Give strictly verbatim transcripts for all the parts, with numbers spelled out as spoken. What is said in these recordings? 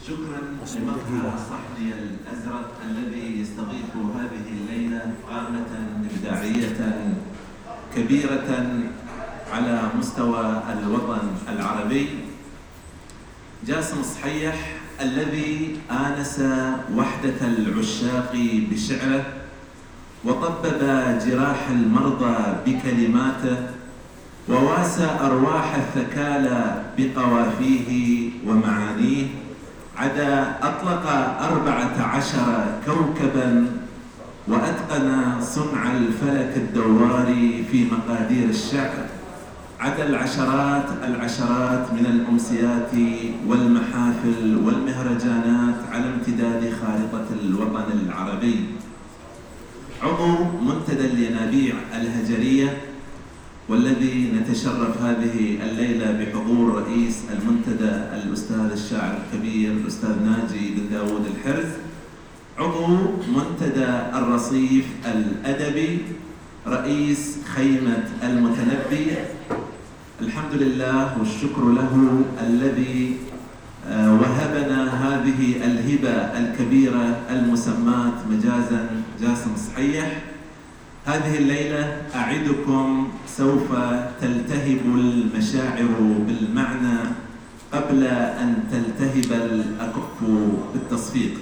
شكرا لمقهى صحني الأزرق الذي يستضيف هذه الليلة قامة إبداعية كبيرة على مستوى الوطن العربي. جاسم صحيح الذي آنس وحدة العشاق بشعره وطبب جراح المرضى بكلماته وواسى أرواح الثكالى بقوافيه ومعانيه، عدا أطلق أربعة عشر كوكباً وأتقن صنع الفلك الدواري في مقادير الشعر، عدا العشرات العشرات من الأمسيات والمحافل والمهرجانات على امتداد خارطة الوطن العربي. عضو منتدى الينابيع الهجرية، والذي نتشرف هذه الليلة بحضور رئيس المنتدى الأستاذ الشاعر الكبير الأستاذ ناجي بن داود الحرز. عضو منتدى الرصيف الأدبي، رئيس خيمة المتنبي. الحمد لله والشكر له الذي وهبنا هذه الهبة الكبيرة المسماة مجازا جاسم صحيح. هذه الليلة أعدكم سوف تلتهب المشاعر بالمعنى قبل أن تلتهب الأكف بالتصفيق.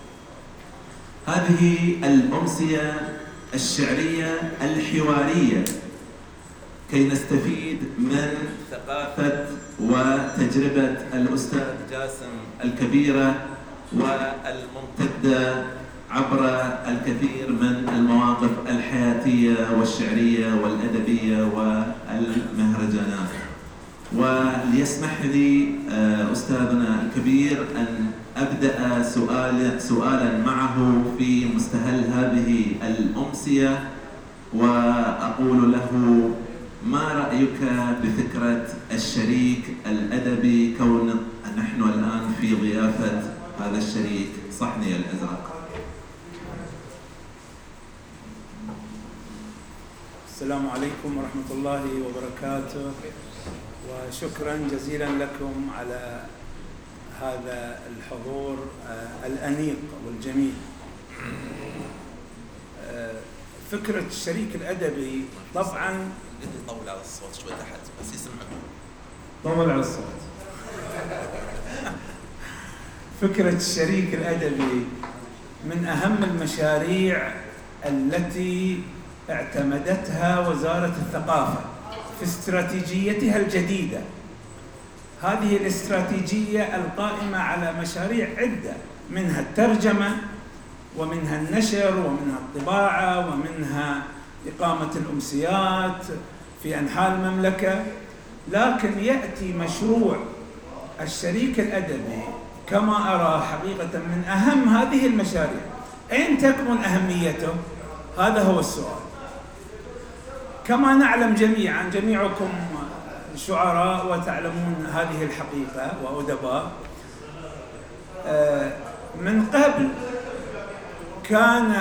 هذه الأمسية الشعرية الحوارية كي نستفيد من ثقافة وتجربة الأستاذ جاسم الكبيرة والممتدة عبر الكثير من المواقف الحياتية والشعرية والأدبية والمهرجانات. وليسمح لي أستاذنا الكبير أن أبدأ سؤال سؤالا معه في مستهل هذه الأمسية، وأقول له: ما رأيك بفكرة الشريك الأدبي كون نحن الآن في ضيافة هذا الشريك صحني الأزرق؟ السلام عليكم ورحمة الله وبركاته، وشكرا جزيلا لكم على هذا الحضور الأنيق والجميل. فكرة الشريك الأدبي طبعا طول على الصوت شوي تحت بس يسمعك. طول على الصوت. فكرة الشريك الأدبي من أهم المشاريع التي اعتمدتها وزارة الثقافة في استراتيجيتها الجديدة. هذه الاستراتيجية القائمة على مشاريع عدة، منها الترجمة ومنها النشر ومنها الطباعة ومنها إقامة الأمسيات في أنحاء المملكة. لكن يأتي مشروع الشريك الأدبي كما أرى حقيقة من أهم هذه المشاريع. أين تكمن أهميته؟ هذا هو السؤال. كما نعلم جميعا، جميعكم شعراء وتعلمون هذه الحقيقة وأدباء، من قبل كان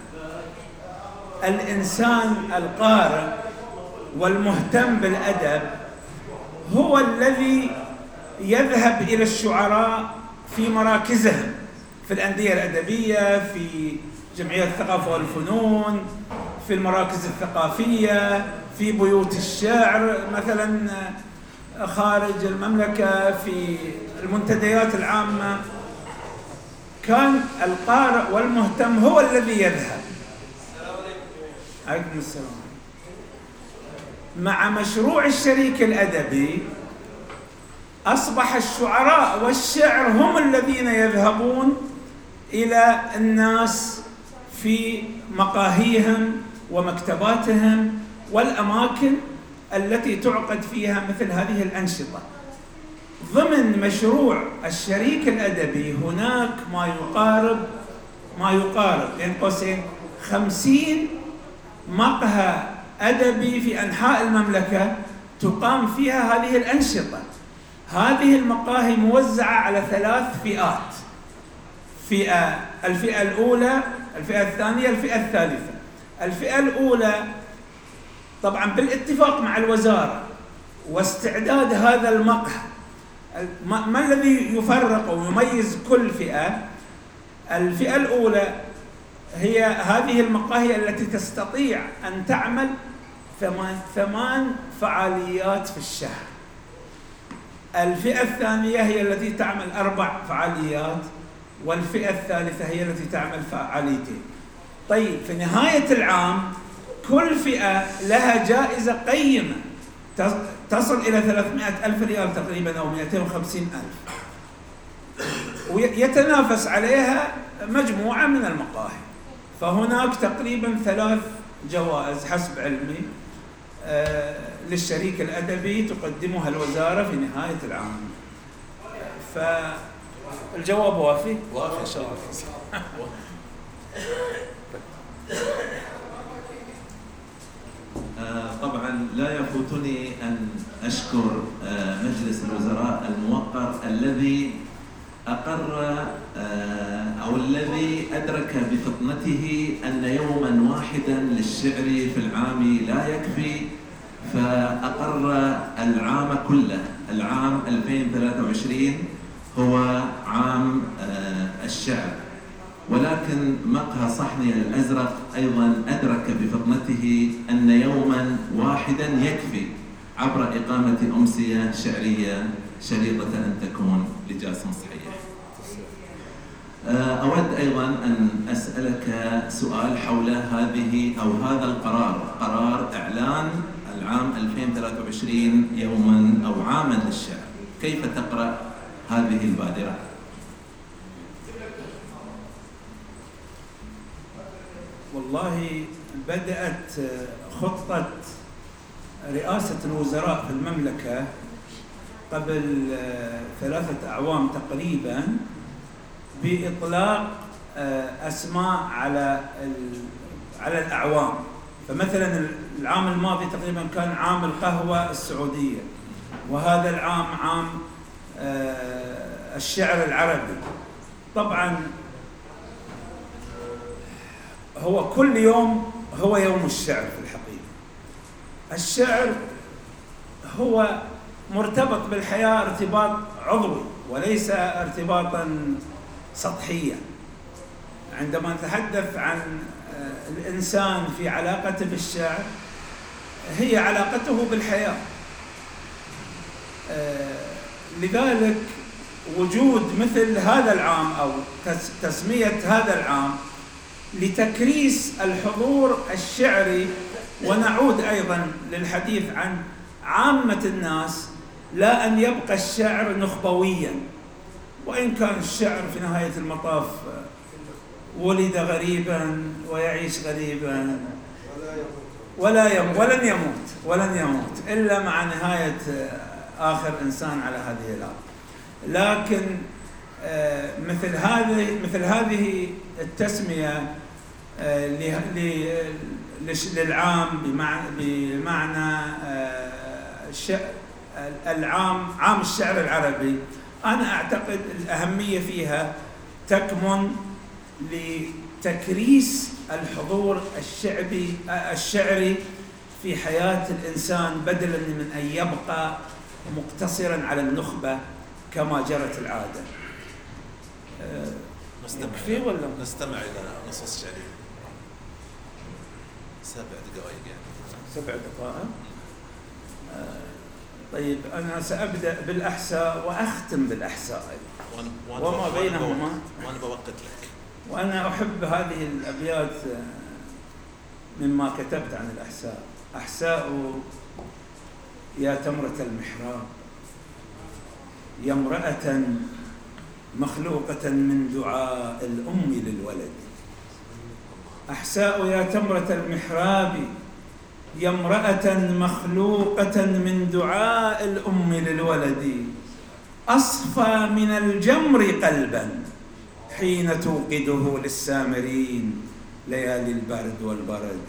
الإنسان القارئ والمهتم بالأدب هو الذي يذهب إلى الشعراء في مراكزهم، في الأندية الأدبية، في جمعيات الثقافة والفنون، في المراكز الثقافية، في بيوت الشعر مثلا خارج المملكة، في المنتديات العامة. كان القارئ والمهتم هو الذي يذهب. عليكم السلام. مع مشروع الشريك الأدبي أصبح الشعراء والشعر هم الذين يذهبون إلى الناس في مقاهيهم ومكتباتهم والأماكن التي تعقد فيها مثل هذه الأنشطة. ضمن مشروع الشريك الأدبي هناك ما يقارب ما يقارب بين قوسين خمسين مقهى أدبي في أنحاء المملكة تقام فيها هذه الأنشطة. هذه المقاهي موزعة على ثلاث فئات: فئة الفئة الأولى، الفئة الثانية، الفئة الثالثة. الفئة الأولى طبعا بالاتفاق مع الوزارة واستعداد هذا المقهى ما, ما الذي يفرق ويميز كل فئة؟ الفئة الأولى هي هذه المقاهي التي تستطيع أن تعمل ثمان, ثمان فعاليات في الشهر. الفئة الثانية هي التي تعمل أربع فعاليات، والفئة الثالثة هي التي تعمل فعاليتين. طيب في نهاية العام كل فئة لها جائزة قيمة تصل إلى ثلاثمائة ألف ريال تقريبا أو مئتين وخمسين ألف، ويتنافس عليها مجموعة من المقاهي. فهناك تقريبا ثلاث جوائز حسب علمي آه للشريك الأدبي تقدمها الوزارة في نهاية العام. فالجواب وافي؟ وافي إن شاء الله. آه طبعا لا يفوتني أن أشكر آه مجلس الوزراء الموقر الذي أقر آه أو الذي أدرك بفطنته أن يوما واحدا للشعر في العام لا يكفي، فأقر العام كله. العام ألفين وثلاثة وعشرين هو عام آه الشعر، ولكن مقهى صحني الأزرق أيضا أدرك بفطنته أن يوما واحدا يكفي عبر إقامة أمسية شعرية شريطة أن تكون لجاسم صحيح. أود أيضا أن أسألك سؤال حول هذه أو هذا القرار، قرار إعلان العام ألفين وثلاثة وعشرين يوما أو عاما للشعر. كيف تقرأ هذه البادرة؟ والله بدأت خطة رئاسة الوزراء في المملكة قبل ثلاثة أعوام تقريبا بإطلاق أسماء على على الأعوام. فمثلا العام الماضي تقريبا كان عام القهوة السعودية، وهذا العام عام الشعر العربي. طبعا هو كل يوم هو يوم الشعر في الحقيقة. الشعر هو مرتبط بالحياة ارتباط عضوي وليس ارتباطا سطحيا. عندما نتحدث عن الإنسان في علاقته بالشعر هي علاقته بالحياة. لذلك وجود مثل هذا العام أو تسمية هذا العام لتكريس الحضور الشعري، ونعود أيضا للحديث عن عامة الناس، لا أن يبقى الشعر نخبويا، وإن كان الشعر في نهاية المطاف ولد غريبا ويعيش غريبا ولا يموت ولن يموت ولن يموت إلا مع نهاية آخر إنسان على هذه الأرض. لكن مثل هذه مثل هذه التسمية للعام بمعنى العام عام الشعر العربي، أنا أعتقد الأهمية فيها تكمن لتكريس الحضور الشعبي الشعري في حياة الإنسان، بدلاً من أن يبقى مقتصراً على النخبة كما جرت العادة. نستمع ولا نستمع إلى نصوص شعرية. سبع دقائق يعني. سبع دقائق. طيب أنا سأبدأ بالأحساء وأختم بالأحساء وما بينهما، وأنا بوقت لك. وأنا أحب هذه الأبيات مما كتبت عن الأحساء. أحساء يا تمرة المحراب، يا امرأة مخلوقة من دعاء الأم للولد. أحساء يا تمرة المحراب، يا امرأة مخلوقة من دعاء الأم للولد. أصفى من الجمر قلبا حين توقده للسامرين ليالي البرد والبرد.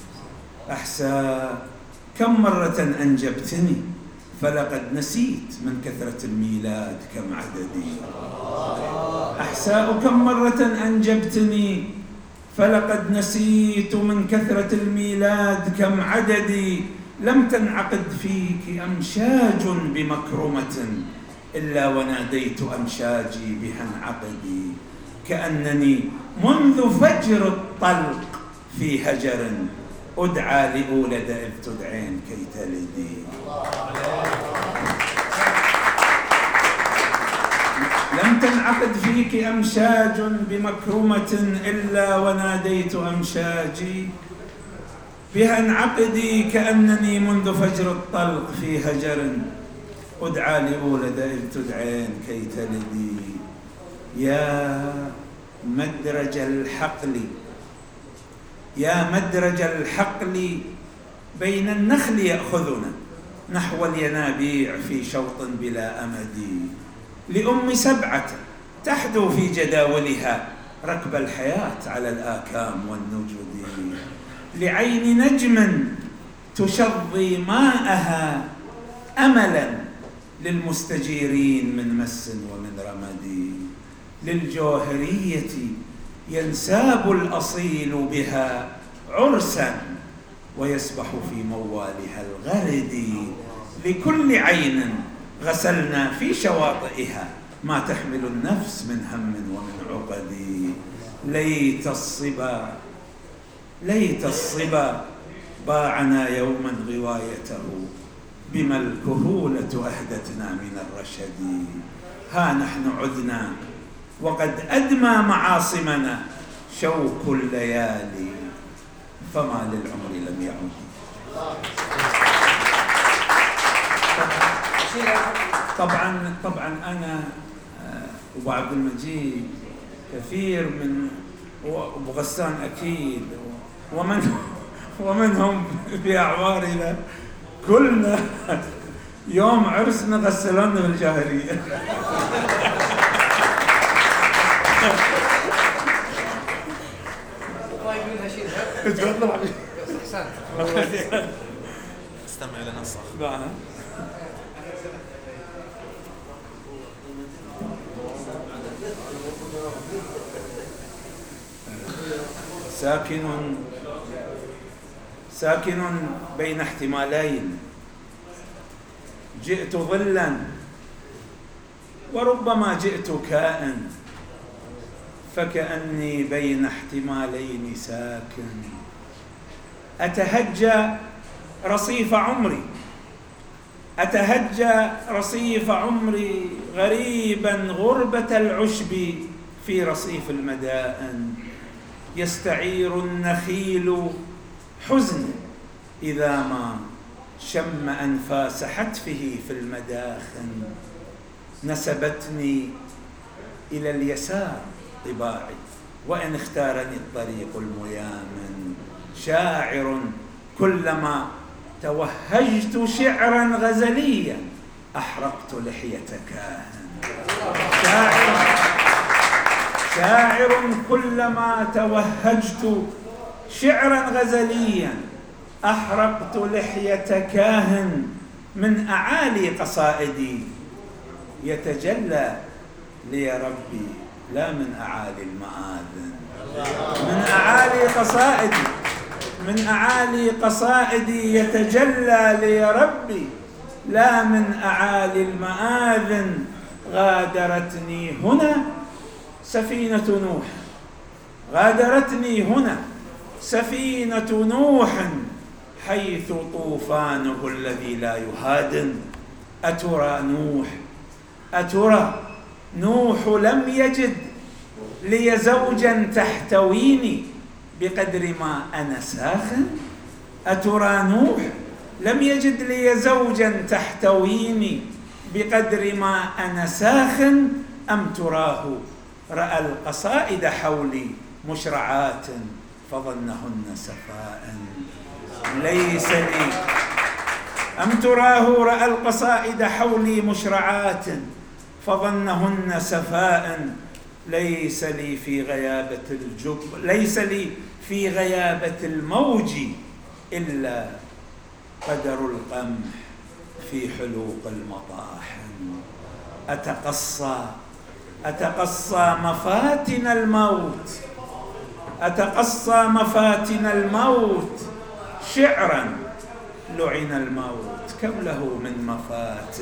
أحساء كم مرة أنجبتني فلقد نسيت من كثرة الميلاد كم عددي. أحساء كم مرة أنجبتني فلقد نسيت من كثرة الميلاد كم عددي. لم تنعقد فيك أمشاج بمكرمة إلا وناديت أمشاجي بها انعقدي، كأنني منذ فجر الطلق في هجر أدعى لأولد إذ تدعين كي تلدي. لم تنعقد فيك أمشاج بمكرمة إلا وناديت أمشاجي بها انعقدي، كأنني منذ فجر الطلق في هجر أدعى لأولد إذ تدعين كي تلدي. يا مدرج الحقل يا مدرج الحقل بين النخل يأخذنا نحو الينابيع في شوط بلا أمد، لأم سبعة تحدو في جداولها ركب الحياة على الآكام والنجد، لعين نجم تشظي ماءها أملا للمستجيرين من مس ومن رمد، للجوهرية ينساب الأصيل بها عرسا ويسبح في موالها الغرد، لكل عين غسلنا في شواطئها ما تحمل النفس من هم ومن عقد، ليت الصبا ليت الصبا باعنا يوما غوايته بما الكهولة أهدتنا من الرشد، ها نحن عدنا وقد أدمى معاصمنا شوك الليالي فما للعمر لم يعد. طبعا طبعا أنا أبو عبد المجيد كثير من أبو غسان أكيد ومن ومنهم في أعوارنا كلنا يوم عرسنا غسلونا بالجاهلية. استمع لنا الصخ. ساكن ساكن بين احتمالين، جئت ظلا وربما جئت كائن، فكأني بين احتمالين ساكن، أتهجى رصيف عمري أتهجى رصيف عمري غريبا غربة العشب في رصيف المدائن، يستعير النخيل حزن إذا ما شم أنفاس حتفه في المداخن، نسبتني إلى اليسار طباعي وإن اختارني الطريق الميامن، شاعر كلما توهجت شعرا غزليا أحرقت لحية كاهن، شاعر شاعر كلما توهجت شعرا غزليا أحرقت لحية كاهن، من أعالي قصائدي يتجلى لي ربي لا من أعالي المآذن، من أعالي قصائدي من أعالي قصائدي يتجلى لي ربي لا من أعالي المآذن، غادرتني هنا سفينة نوح غادرتني هنا سفينة نوح حيث طوفانه الذي لا يهادن، أترى نوح أترى نوح لم يجد لي زوجا تحتويني بقدر ما أنا ساخن، أترى نوح لم يجد لي زوجا تحتويني بقدر ما أنا ساخن، أم تراه رأى القصائد حولي مشرعات فظنهن سفاء ليس لي أم تراه رأى القصائد حولي مشرعات فظنهن سفاء، ليس لي في غيابة الجب ليس لي في غيابة الموج إلا قدر القمح في حلوق المطاحن، أتقصى أتقصى مفاتن الموت أتقصى مفاتن الموت شعرا لعن الموت كم له من مفات.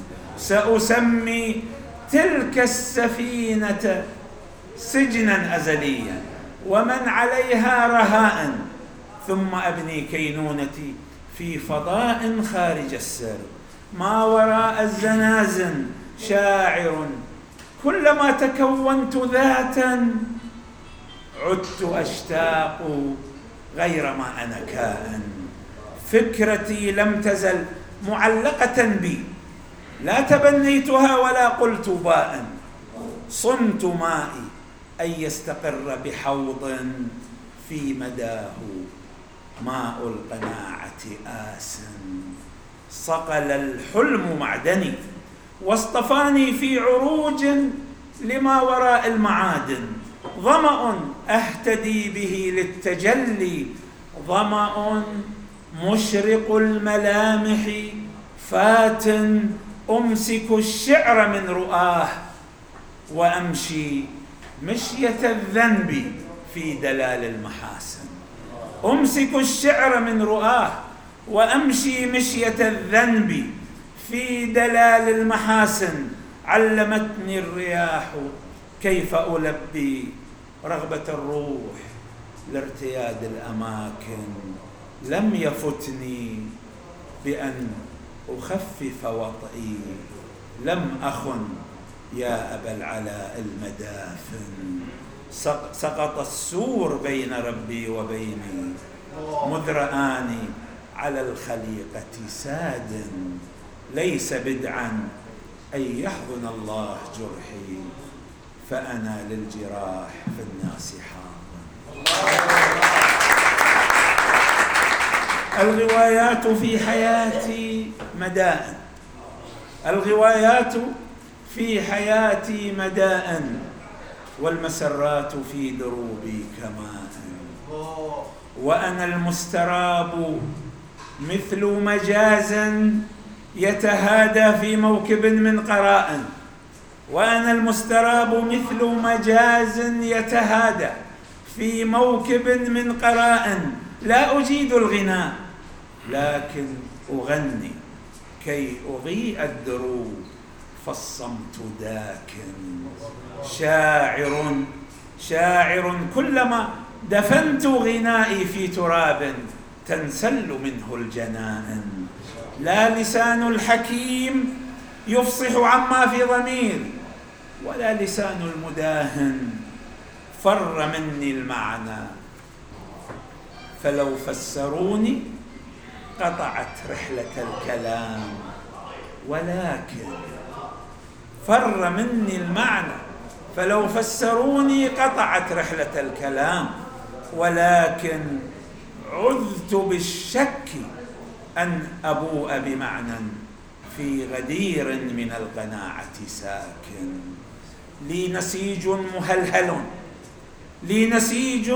سأسمي تلك السفينة سجنا أزليا ومن عليها رهاء، ثم أبني كينونتي في فضاء خارج السر. ما وراء الزنازن شاعر، كلما تكونت ذاتا عدت أشتاق غير ما أنا كائن. فكرتي لم تزل معلقة بي، لا تبنيتها ولا قلت باء. صنت مائي أن يستقر بحوض في مداه ماء القناعة آس. صقل الحلم معدني واصطفاني في عروج لما وراء المعادن. ظمأ أهتدي به للتجلي، ظمأ مشرق الملامح فات. أمسك الشعر من رؤاه وأمشي مشية الذنب في دلال المحاسن. أمسك الشعر من رؤاه وأمشي مشية الذنب في دلال المحاسن. علمتني الرياح كيف ألبي رغبة الروح لارتياد الأماكن. لم يفتني بأن أخفف وطئي، لم أخن يا أبا العلاء المدافن. سقط السور بين ربي وبيني، مذ رآني على الخليقة ساد. ليس بدعا أن يحضن الله جرحي، فأنا للجراح في الناس حاضن. الغوايات في حياتي مداء، الغوايات في حياتي مداء، والمسرات في دروبي كماء. وأنا المستراب مثل مجاز يتهادى في موكب من قراء. وأنا المستراب مثل مجاز يتهادى في موكب من قراء. لا أجيد الغناء لكن أغني كي أضيء الدروب، فالصمت داكن. شاعر شاعر كلما دفنت غنائي في تراب تنسل منه الجنائن. لا لسان الحكيم يفصح عما في ضمير، ولا لسان المداهن. فر مني المعنى فلو فسروني قطعت رحلة الكلام. ولكن فر مني المعنى فلو فسروني قطعت رحلة الكلام. ولكن عذت بالشك أن أبوء بمعنى في غدير من القناعة ساكن. لي نسيج مهلهل، لي نسيج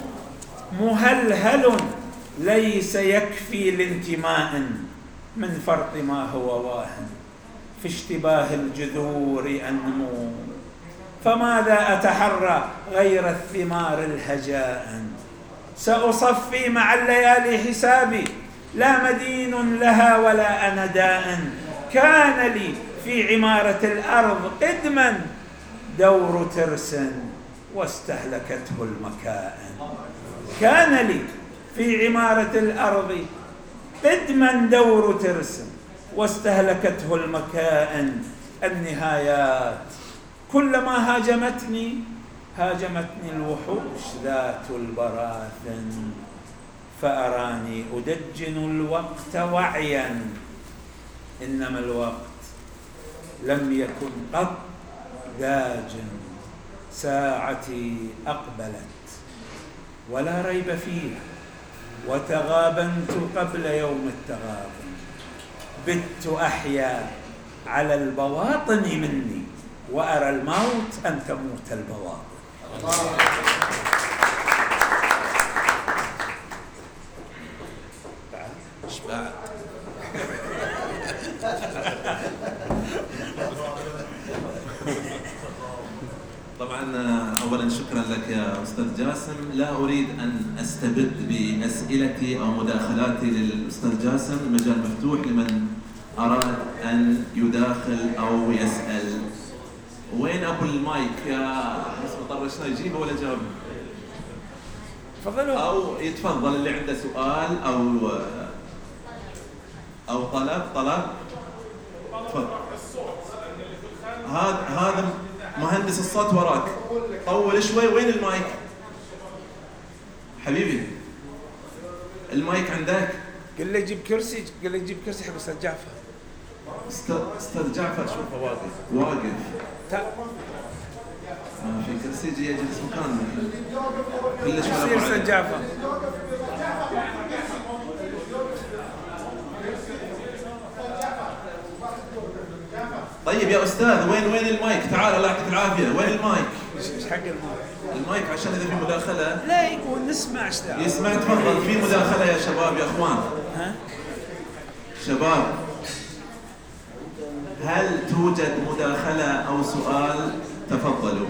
مهلهل ليس يكفي لانتماء من فرط ما هو واهن. في اشتباه الجذور أنمو، فماذا أتحرى غير الثمار الهجاء. سأصفي مع الليالي حسابي، لا مدين لها ولا أنا داء. كان لي في عمارة الأرض قدما دور ترس واستهلكته المكائن. كان لي في عمارة الأرض قدما دور ترس واستهلكته المكائن. النهايات كلما هاجمتني هاجمتني الوحوش ذات البراثن. فأراني أدجن الوقت وعيا، إنما الوقت لم يكن قط داجن. ساعتي أقبلت ولا ريب فيها، وتغابنت قبل يوم التغابن. بت أحيا على البواطن مني، وأرى الموت أن تموت البواطن. إشباع. طبعا اولا شكرا لك يا استاذ جاسم. لا اريد ان استبد باسئلتي او مداخلاتي للاستاذ جاسم، المجال مفتوح لمن أراد أن يداخل أو يسأل. وين أبو المايك يا مطر؟ شنو يجيبه ولا جاوبه؟ تفضلوا. أو يتفضل اللي عنده سؤال أو أو طلب طلب تفضل. هذا هذا مهندس الصوت وراك، طول شوي. وين المايك حبيبي؟ المايك عندك؟ قل له جيب كرسي، قل له جيب كرسي حق استاذ جعفر. استاذ استاذ جعفر شوفه واقف واقف ما في كرسي، يجي يجلس مكانه كلش ولا استاذ جعفر. طيب يا استاذ وين وين المايك؟ تعال الله يعطيك العافيه، وين المايك؟ ايش حق المايك؟ المايك عشان اذا في مداخله لا يقول نسمع ايش دعوه. يسمع. تفضل. في مداخله يا شباب يا اخوان. ها شباب، هل توجد مداخله او سؤال؟ تفضلوا.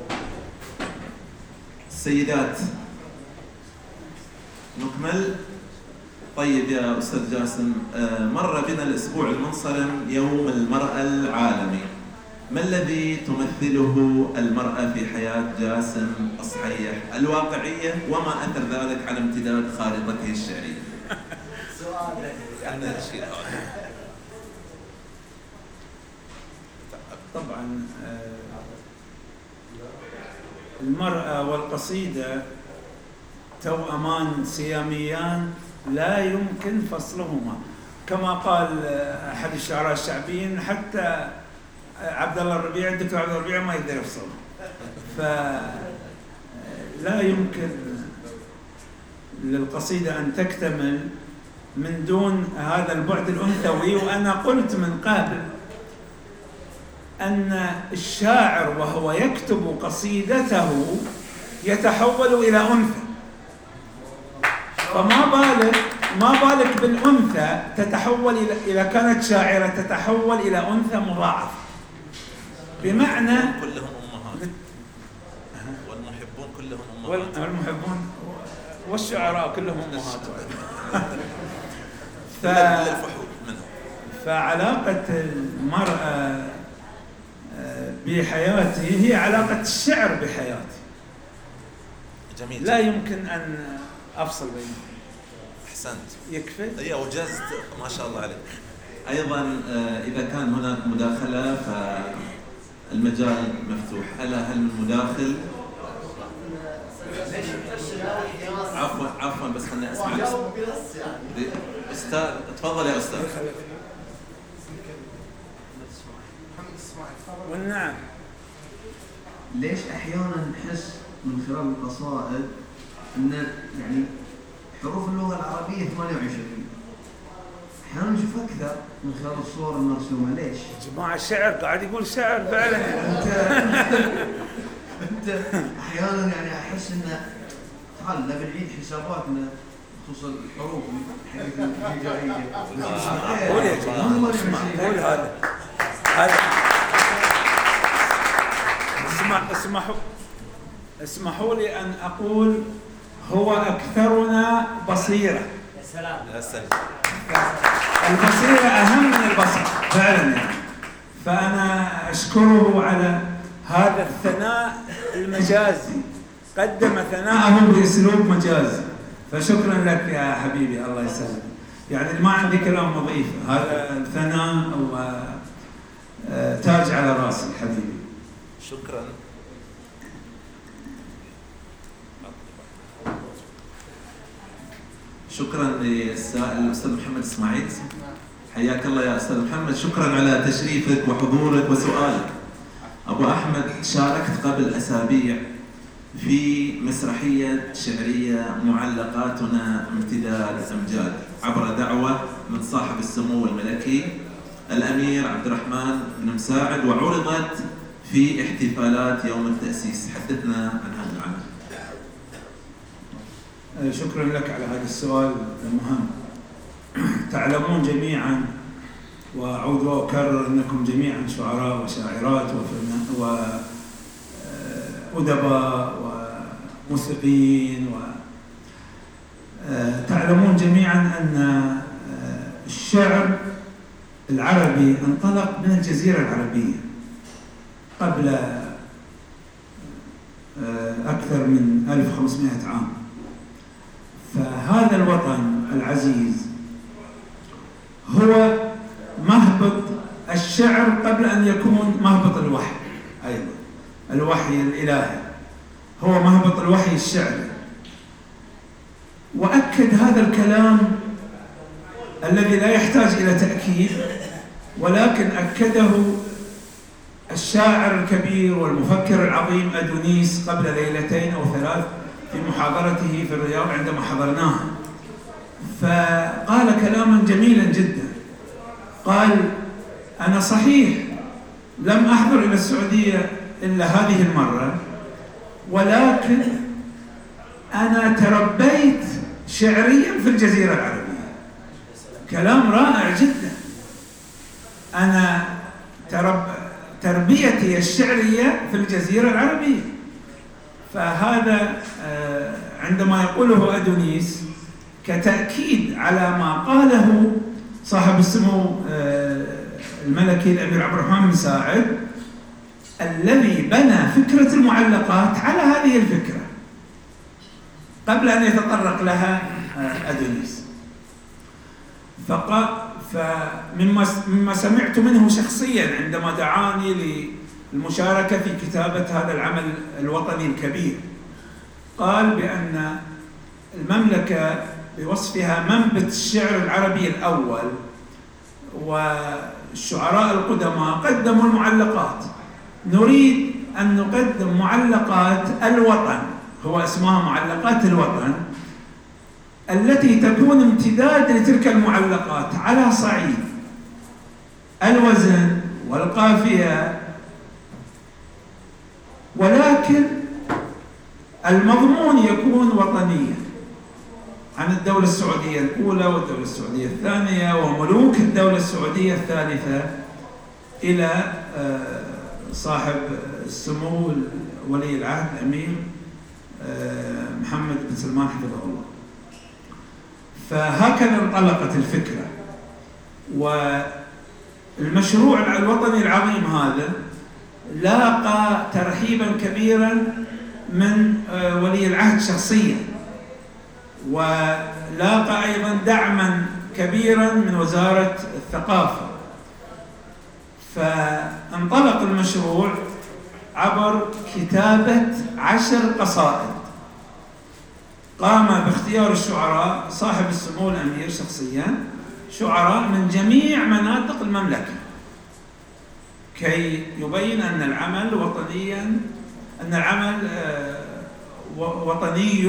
السيدات نكمل. طيب يا أستاذ جاسم، مر بنا الأسبوع المنصرم يوم المرأة العالمي. ما الذي تمثله المرأة في حياة جاسم الصحيح الواقعية، وما أثر ذلك على امتداد خارطته الشعرية؟ سؤال طبعا المرأة والقصيدة توأمان سياميان لا يمكن فصلهما، كما قال أحد الشعراء الشعبيين حتى عبد الله الربيع، الدكتور عبد الله الربيع ما يقدر يفصلهم. فلا يمكن للقصيدة أن تكتمل من دون هذا البعد الأنثوي. وأنا قلت من قبل أن الشاعر وهو يكتب قصيدته يتحول إلى أنثى، فما بالك ما بالك بالأنثى تتحول إلى إذا كانت شاعرة تتحول إلى أنثى مضاعفة، بمعنى كلهم أمهات والمحبون كلهم أمهات والمحبون والشعراء كلهم أمهات. ف... فعلاقة المرأة بحياتي هي علاقة الشعر بحياتي. جميل. لا يمكن أن أفصل بينهم. أحسنت. يكفي؟ أي وجزت ما شاء الله عليك. أيضا إذا كان هناك مداخلة فالمجال مفتوح. ألا هل من مداخل؟ عفوا عفوا بس خلني أسمع. أستاذ تفضل يا أستاذ. والنعم. ليش أحيانا نحس من خلال القصائد أن يعني حروف اللغة العربية ثمانية وعشرين، أحيانا نشوف أكثر من خلال الصور المرسومة. ليش؟ يا جماعة الشعر قاعد يقول شعر فعلا. أنت أنت أحيانا يعني أحس إنه تعال نبي نعيد حساباتنا بخصوص الحروف حقت الهجائية. قول يا جماعة، قول هذا هذا اسمع اسمحوا اسمحوا لي أن أقول هو أكثرنا بصيرة. يا سلام يا سلام. البصيرة أهم من البصر فعلا يعني. فأنا أشكره على هذا الثناء المجازي، قدم ثناءه بأسلوب مجازي، فشكرا لك يا حبيبي الله يسلمك. يعني ما عندي كلام مضيف، هذا الثناء وتاج على راسي حبيبي. شكرا. شكرا للسائل الأستاذ محمد إسماعيل. حياك الله يا أستاذ محمد، شكرا على تشريفك وحضورك وسؤالك. أبو أحمد، شاركت قبل أسابيع في مسرحية شعرية معلقاتنا امتداد أمجاد عبر دعوة من صاحب السمو الملكي الأمير عبد الرحمن بن مساعد، وعرضت في احتفالات يوم التأسيس. حدثنا عن هذا العمل. شكرا لك على هذا السؤال المهم. تعلمون جميعا وأعود وأكرر أنكم جميعا شعراء وشاعرات وأدباء وموسيقيين، وتعلمون جميعا أن الشعر العربي انطلق من الجزيرة العربية قبل أكثر من ألف وخمسمائة عام. فهذا الوطن العزيز هو مهبط الشعر قبل أن يكون مهبط الوحي. أيضا الوحي الإلهي هو مهبط الوحي الشعري. وأكد هذا الكلام الذي لا يحتاج إلى تأكيد، ولكن أكده الشاعر الكبير والمفكر العظيم أدونيس قبل ليلتين أو ثلاث في محاضرته في الرياض عندما حضرناها. فقال كلاما جميلا جدا، قال: أنا صحيح لم أحضر إلى السعودية إلا هذه المرة، ولكن أنا تربيت شعريا في الجزيرة العربية. كلام رائع جدا. أنا ترب تربيتي الشعرية في الجزيرة العربية. فهذا عندما يقوله أدونيس كتأكيد على ما قاله صاحب السمو الملكي الأمير عبد الرحمن بن ساعد، الذي بنى فكرة المعلقات على هذه الفكرة قبل أن يتطرق لها أدونيس. فمما مما سمعت منه شخصيا عندما دعاني للمشاركة في كتابة هذا العمل الوطني الكبير، قال بأن المملكة بوصفها منبت الشعر العربي الأول، والشعراء القدماء قدموا المعلقات. نريد أن نقدم معلقات الوطن، هو اسمها معلقات الوطن، التي تكون امتداد لتلك المعلقات على صعيد الوزن والقافية، ولكن المضمون يكون وطنيا، عن الدولة السعودية الأولى والدولة السعودية الثانية وملوك الدولة السعودية الثالثة إلى صاحب السمو ولي العهد الأمير محمد بن سلمان حفظه الله. فهكذا انطلقت الفكرة. والمشروع الوطني العظيم هذا لاقى ترحيبا كبيرا من ولي العهد شخصيا، ولاقى أيضا دعما كبيرا من وزارة الثقافة. فانطلق المشروع عبر كتابة عشر قصائد قام باختيار الشعراء صاحب السمو الأمير شخصيا، شعراء من جميع مناطق المملكة، كي يبين أن العمل وطنيا أن العمل وطني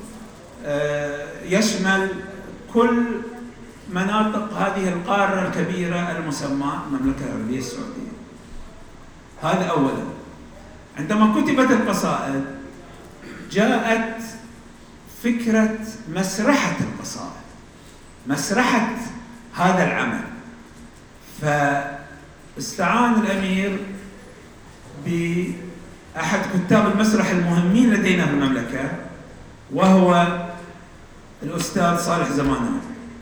يشمل كل مناطق هذه القارة الكبيرة المسمى المملكة العربية السعودية. هذا أولا. عندما كتبت القصائد جاءت فكرة مسرحة القصائد، مسرحة هذا العمل. فاستعان الأمير بأحد كتاب المسرح المهمين لدينا في المملكة، وهو الأستاذ صالح زمانان.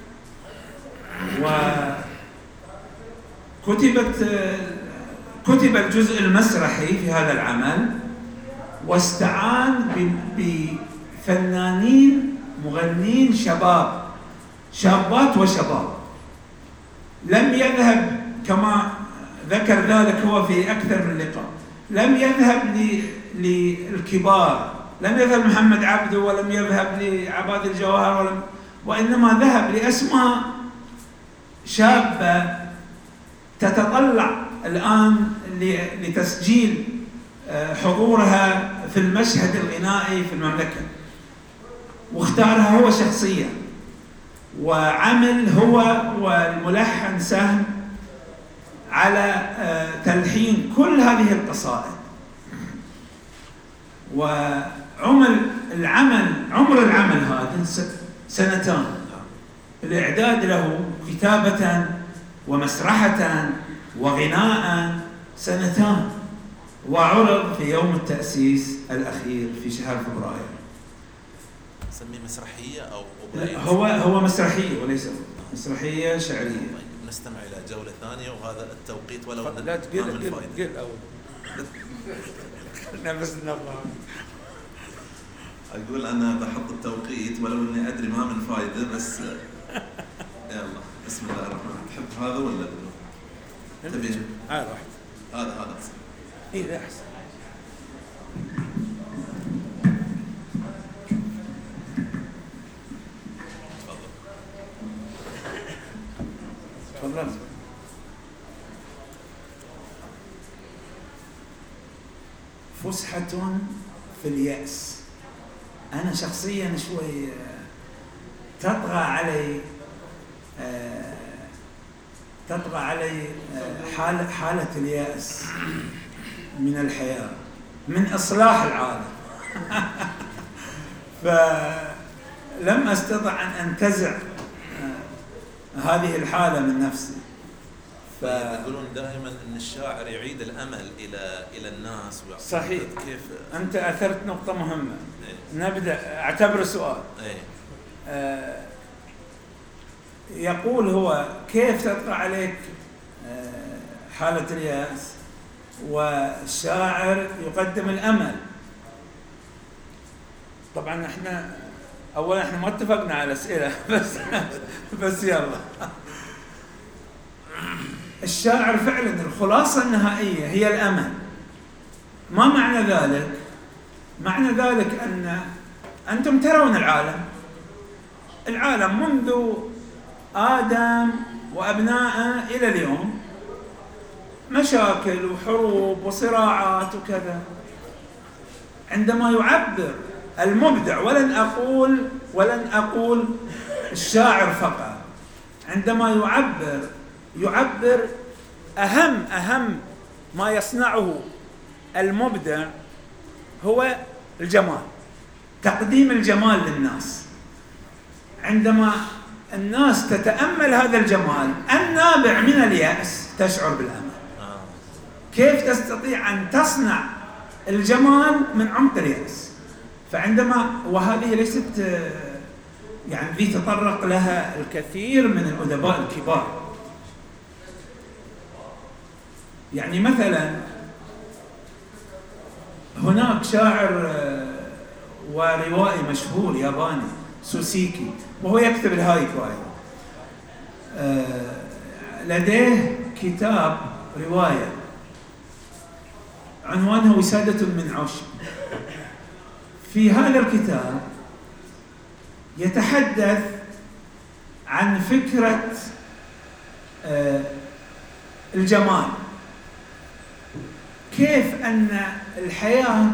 وكتبت كتب الجزء المسرحي في هذا العمل، واستعان بفنانين مغنين شباب، شابات وشباب. لم يذهب كما ذكر ذلك هو في أكثر من لقاء، لم يذهب للكبار، لم يذهب محمد عبده ولم يذهب لعباد الجواهر، ولم وإنما ذهب لأسماء شابة تتطلع الآن لتسجيل حضورها في المشهد الغنائي في المملكة، واختارها هو شخصيا، وعمل هو والملحن سهم على تلحين كل هذه القصائد. وعمل العمل عمر العمل هذا سنتان، الإعداد له كتابة ومسرحة وغناء سنتان، وعرض في يوم التأسيس الأخير في شهر فبراير. نسميه مسرحية أو هو هو مسرحية وليس مسرحية شعرية. نستمع إلى جولة ثانية وهذا التوقيت ولو لا تقل قل قل أول نفس النظر. أقول أنا بحط التوقيت ولو إني أدري ما من فايدة بس يلا بسم الله الرحمن الرحيم. تحب هذا ولا تبي؟ هذا واحد. هذا هذا إيه ذا أحسن. تفضل. فسحة في اليأس. أنا شخصيا شوي تطغى علي تطغى علي حالة حالة اليأس من الحياة، من إصلاح العالم. فلم أستطع أن أنتزع هذه الحالة من نفسي. يقولون دائما أن الشاعر يعيد الأمل إلى إلى الناس. صحيح. كيف أنت أثرت نقطة مهمة. إيه؟ نبدأ أعتبر سؤال. إيه؟ آه يقول هو كيف تطغى عليك آه حالة اليأس والشاعر يقدم الأمل. طبعا احنا أولا احنا ما اتفقنا على أسئلة بس بس يلا. الشاعر فعلا الخلاصة النهائية هي الأمل. ما معنى ذلك؟ معنى ذلك أن أنتم ترون العالم العالم منذ آدم وأبنائه إلى اليوم مشاكل وحروب وصراعات وكذا. عندما يعبر المبدع، ولن أقول ولن أقول الشاعر فقط، عندما يعبر يعبر أهم أهم ما يصنعه المبدع هو الجمال، تقديم الجمال للناس. عندما الناس تتأمل هذا الجمال النابع من اليأس تشعر بالأمل. كيف تستطيع أن تصنع الجمال من عمق اليأس؟ فعندما وهذه ليست يعني ذي تطرق لها الكثير من الأدباء الكبار. يعني مثلا هناك شاعر وروائي مشهور ياباني سوسيكي، وهو يكتب الهايكو أيضا. لديه كتاب رواية عنوانه وسادة من عشب. في هذا الكتاب يتحدث عن فكرة الجمال، كيف أن الحياة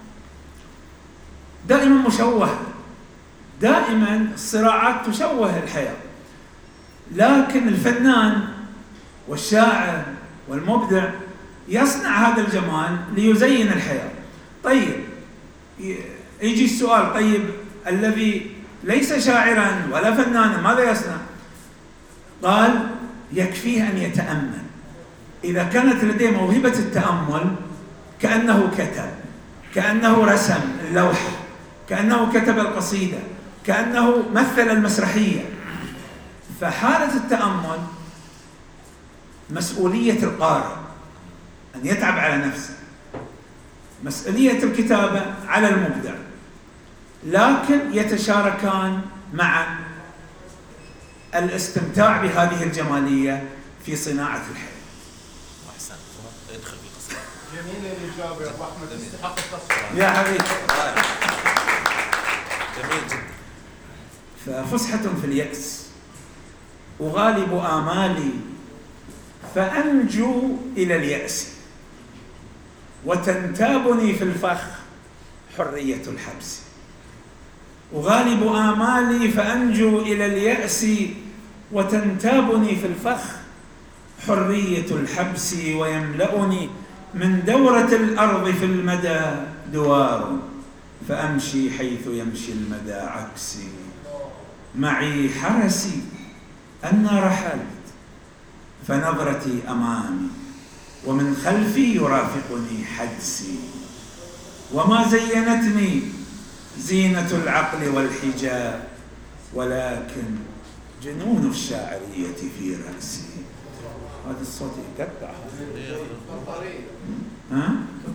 دائما مشوهة، دائما الصراعات تشوه الحياة، لكن الفنان والشاعر والمبدع يصنع هذا الجمال ليزين الحياة. طيب يجي السؤال، طيب الذي ليس شاعرا ولا فنانا ماذا يصنع؟ قال يكفيه أن يتأمل. إذا كانت لديه موهبة التأمل كأنه كتب، كأنه رسم اللوحة، كأنه كتب القصيدة، كأنه مثل المسرحية. فحالة التأمل مسؤولية القارئ أن يتعب على نفسه، مسؤولية الكتابة على المبدع، لكن يتشاركان مع الاستمتاع بهذه الجمالية في صناعة الحياة. أحسن. ادخل في القصة. جميل الإجابة يا أبو أحمد، تستحق التصفيق. يا حبيبي. جميل جدا. ففسحة في اليأس، أغالب آمالي فأنجو إلى اليأس، وتنتابني في الفخ حرية الحبس. أغالب آمالي فأنجو إلى اليأس، وتنتابني في الفخ حرية الحبس. ويملأني من دورة الأرض في المدى دوار، فأمشي حيث يمشي المدى عكسي. معي حرسي أن رحلت، فنظرتي أمامي ومن خلفي يرافقني حدسي. وما زينتني زينة العقل والحجاب، ولكن جنون الشاعرية في رأسي. هذا الصوت يقطع. ها؟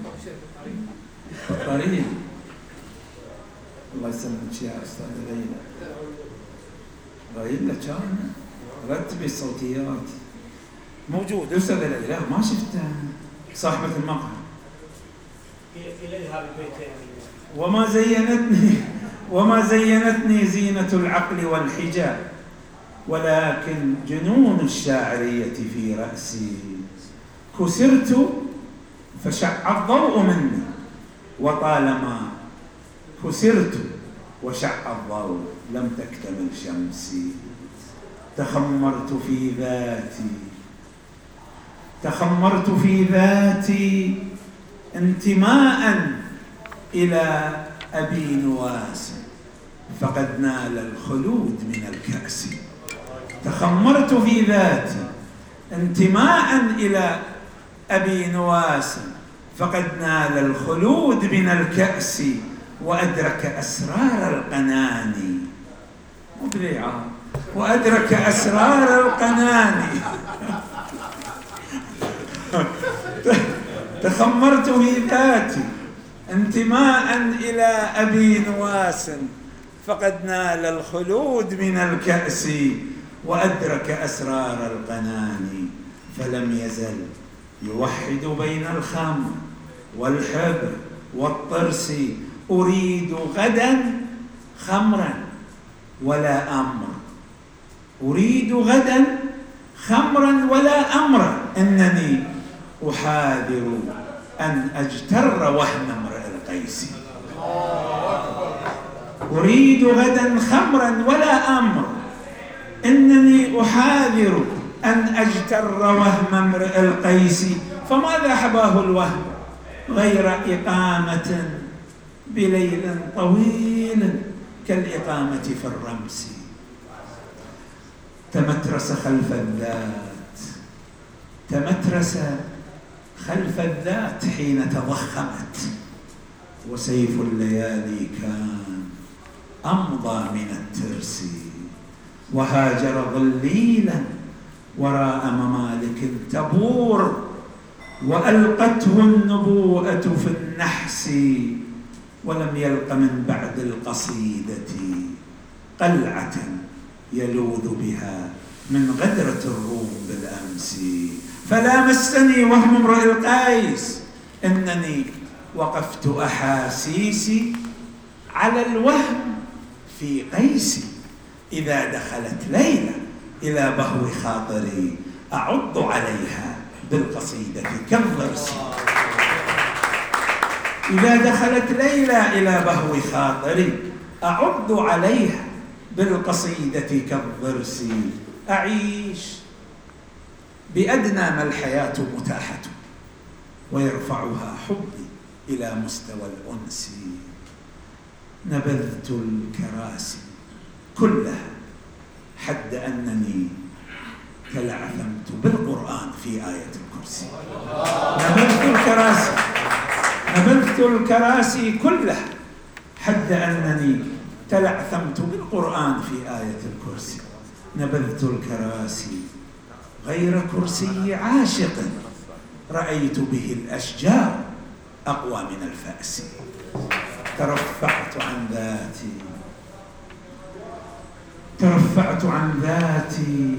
بطارية. الله يسلمك يا أستاذ ليلى. غايب لك كان رتبي الصوتيات. موجود أستاذ ليلى ما شفتها صاحبة المقهى. إليها ببيتين. وما زينتني وما زينتني زينة العقل والحجاب ولكن جنون الشاعرية في رأسي. كسرت فشع الضوء مني وطالما كسرت وشع الضوء لم تكتمل شمسي. تخمرت في ذاتي تخمرت في ذاتي انتماء إلى أبي نواس فقد نال الخلود من الكأس. تخمرت في ذاتي انتماء إلى أبي نواس فقد نال الخلود من الكأس وأدرك أسرار القناني مبدعة وأدرك أسرار القناني. تخمرت في ذاتي انتماء إلى أبي نواس فقد نال الخلود من الكأس وأدرك أسرار القناني. فلم يزل يوحد بين الخمر والحبر والطرس. أريد غدا خمرا ولا أمر أريد غدا خمرا ولا أمر إنني أحاذر أن أجتر وهم امرئ القيس. أريد غدا خمرا ولا أمر إنني أحاذر أن أجتر وهم امرئ القيس. فماذا حباه الوهم غير إقامة بليل طويل كالإقامة في الرمس. تمترس خلف الذات تمترس خلف الذات حين تضخمت وسيف الليالي كان أمضى من الترس. وهاجر ظليلا وراء ممالك تبور وألقته النبوءة في النحس. ولم يلق من بعد القصيدة قلعة يلوذ بها من غدرة الروم بالأمس. فلا مسني وهم امرئ القيس إنني وقفت أحاسيسي على الوهم في قيسي. إذا دخلت ليلى إلى بهو خاطري أعض عليها بالقصيدة كالضرس. إذا دخلت ليلى إلى بهو خاطري أعض عليها بالقصيدة كالضرس. أعيش بأدنى ما الحياة متاحة ويرفعها حبي إلى مستوى الأنس. نبذت الكراسي كلها حد أنني تلعثمت بالقرآن في آية الكرسي. نبذت الكراسي نبذت الكراسي كلها حد أنني تلعثمت بالقرآن في آية الكرسي. نبذت الكراسي غير كرسي عاشق رأيت به الأشجار أقوى من الفأس. ترفعت عن ذاتي ترفعت عن ذاتي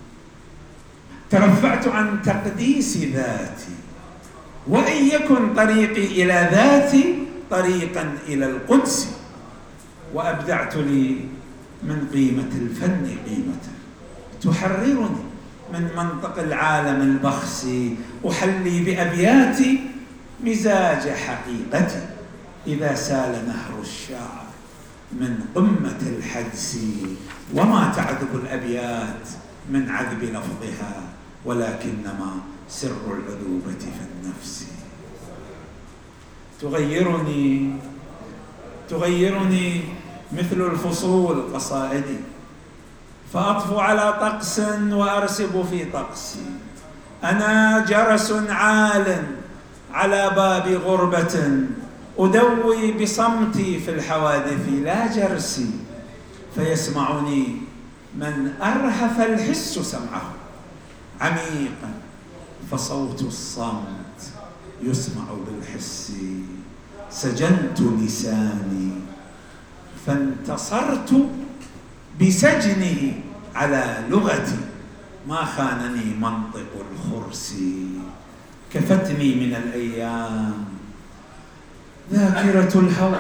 ترفعت عن تقديس ذاتي. وإن يكن طريقي إلى ذاتي طريقا إلى القدس. وأبدعت لي من قيمة الفن قيمة تحررني من منطق العالم البخس. أحلي بأبياتي مزاج حقيقتي إذا سال نهر الشعر من قمة الحدس. وما تعذب الأبيات من عذب لفظها ولكنما سر العذوبة في النفس. تغيرني تغيرني مثل الفصول قصائدي فأطفو على طقس وأرسب في طقسي. أنا جرس عال على باب غربة أدوي بصمتي في الحوادث لا جرسي. فيسمعني من أرهف الحس سمعه عميقا، فصوت الصمت يسمع بالحس. سجنت لساني فانتصرت بسجنه على لغتي، ما خانني منطق الخرس. كفتني من الأيام ذاكرة الهوى،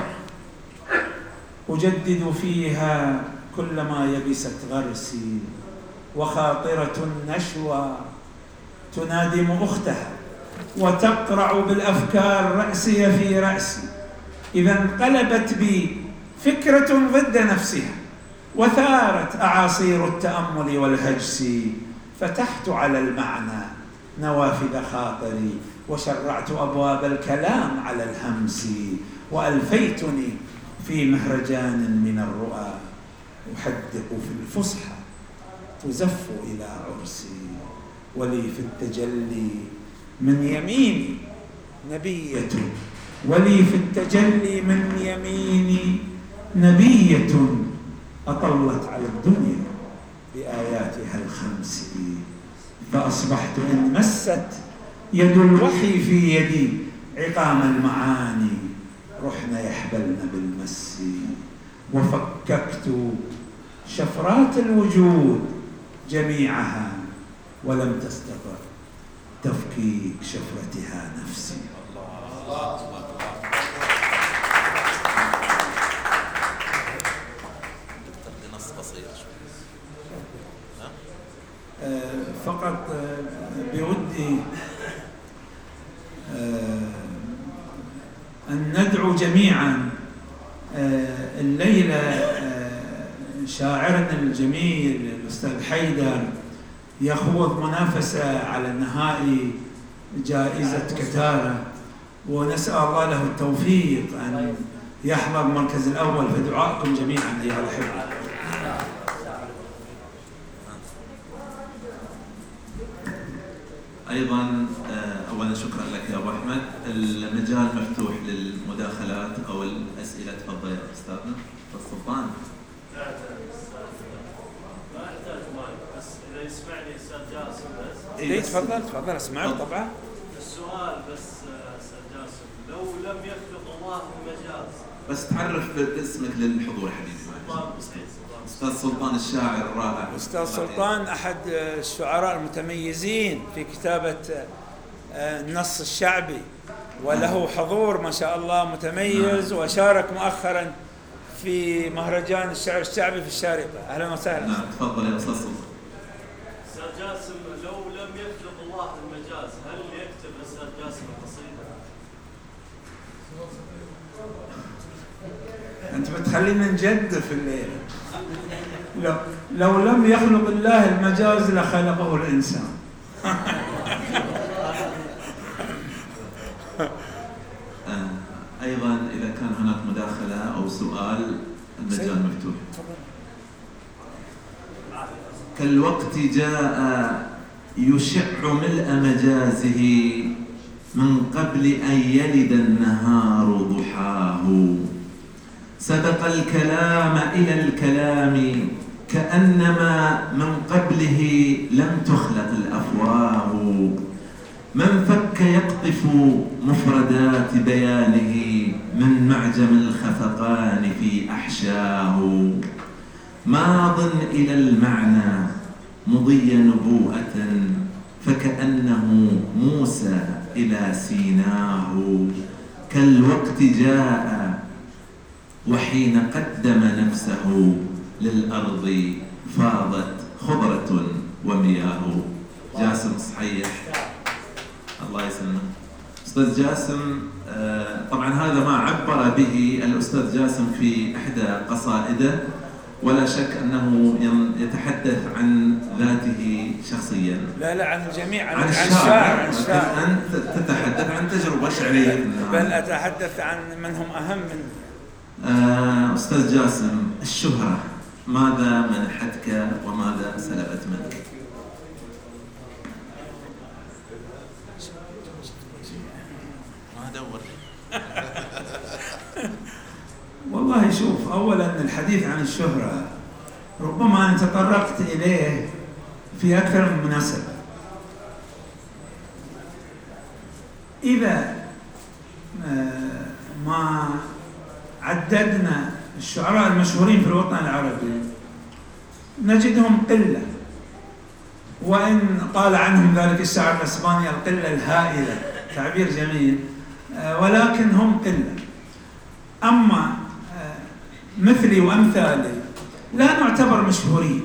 أجدد فيها كلما يبست غرسي. وخاطرة النشوى تنادم أختها وتقرع بالأفكار رأسي في رأسي. إذا انقلبت بي فكرة ضد نفسها وثارت أعاصير التأمل والهجس، فتحت على المعنى نوافذ خاطري وشرعت أبواب الكلام على الهمس. وألفيتني في مهرجان من الرؤى أحدق في الفصحى تزف إلى عرسي. ولي في التجلي من يميني نبية، ولي في التجلي من يميني نبية أطلت على الدنيا بآياتها الخمس. فأصبحت إن مست يد الوحي في يدي عقام المعاني رحنا يحبلن بالمس. وفككت شفرات الوجود جميعها ولم تستطع تفكيك شفرتها نفسي. الله نص قصير فقط بودي أن ندعو جميعا الليلة شاعرنا الجميل الأستاذ حيدر يخوض منافسة على النهائي جائزة كتارة، ونسأل الله له التوفيق أن يحضر المركز الأول. فدعائكم جميعا أيها الأحبة. أيضا أولا شكرا لك يا أبو أحمد. المجال مفتوح للمداخلات أو الأسئلة. تفضل يا أستاذنا السلطان. ما أحتاج مايك، بس إذا يسمعني أستاذ جاسم بس. إيه تفضل تفضل أسمعك طبعا. السؤال بس أستاذ جاسم، لو لم يخلق الله المجاز. بس تعرف باسمك للحضور حبيبي. سلطان بسعيد. أستاذ سلطان الشاعر الرائع. أستاذ سلطان أحد الشعراء المتميزين في كتابة النص الشعبي، وله حضور ما شاء الله متميز، وشارك مؤخرا في مهرجان الشعر الشعبي في الشارقة. أهلا وسهلا. نعم تفضل يا أستاذ سلطان. أستاذ جاسم، لو لم يخلق الله المجاز هل يكتب أستاذ جاسم القصيدة؟ أنت بتخلينا نجدف الليلة. لو, لو لم يخلق الله المجاز لخلقه الإنسان. أيضا إذا كان هناك مداخلة أو سؤال المجال مفتوح. كالوقت جاء يشع ملء مجازه من قبل أن يلد النهار ضحاه. سبق الكلام إلى الكلام كأنما من قبله لم تخلق الأفواه. من فك يقطف مفردات بيانه من معجم الخفقان في أحشاه. ماض إلى المعنى مضي نبوءة فكأنه موسى إلى سيناه. كالوقت جاء وحين قدم نفسه للأرض فاضت خضرة ومياه. جاسم صحيح الله يسلمك. أستاذ جاسم طبعا هذا ما عبر به الأستاذ جاسم في إحدى قصائده، ولا شك أنه يتحدث عن ذاته شخصيا. لا لا عن الجميع، عن, عن الشاعر. عن الشاعر. أنت تتحدث عن تجربة شعرية. بل أتحدث عن من هم أهم من. أستاذ جاسم، الشهرة ماذا منحتك وماذا سلبت منك؟ ما أدور. والله شوف، أولا الحديث عن الشهرة ربما أن تطرقت إليه في أكثر من مناسبة، إذا ما عددنا الشعراء المشهورين في الوطن العربي نجدهم قلة، وإن قال عنهم ذلك الشاعر الإسباني القلة الهائلة، تعبير جميل، ولكن هم قلة. أما مثلي وأمثالي لا نعتبر مشهورين،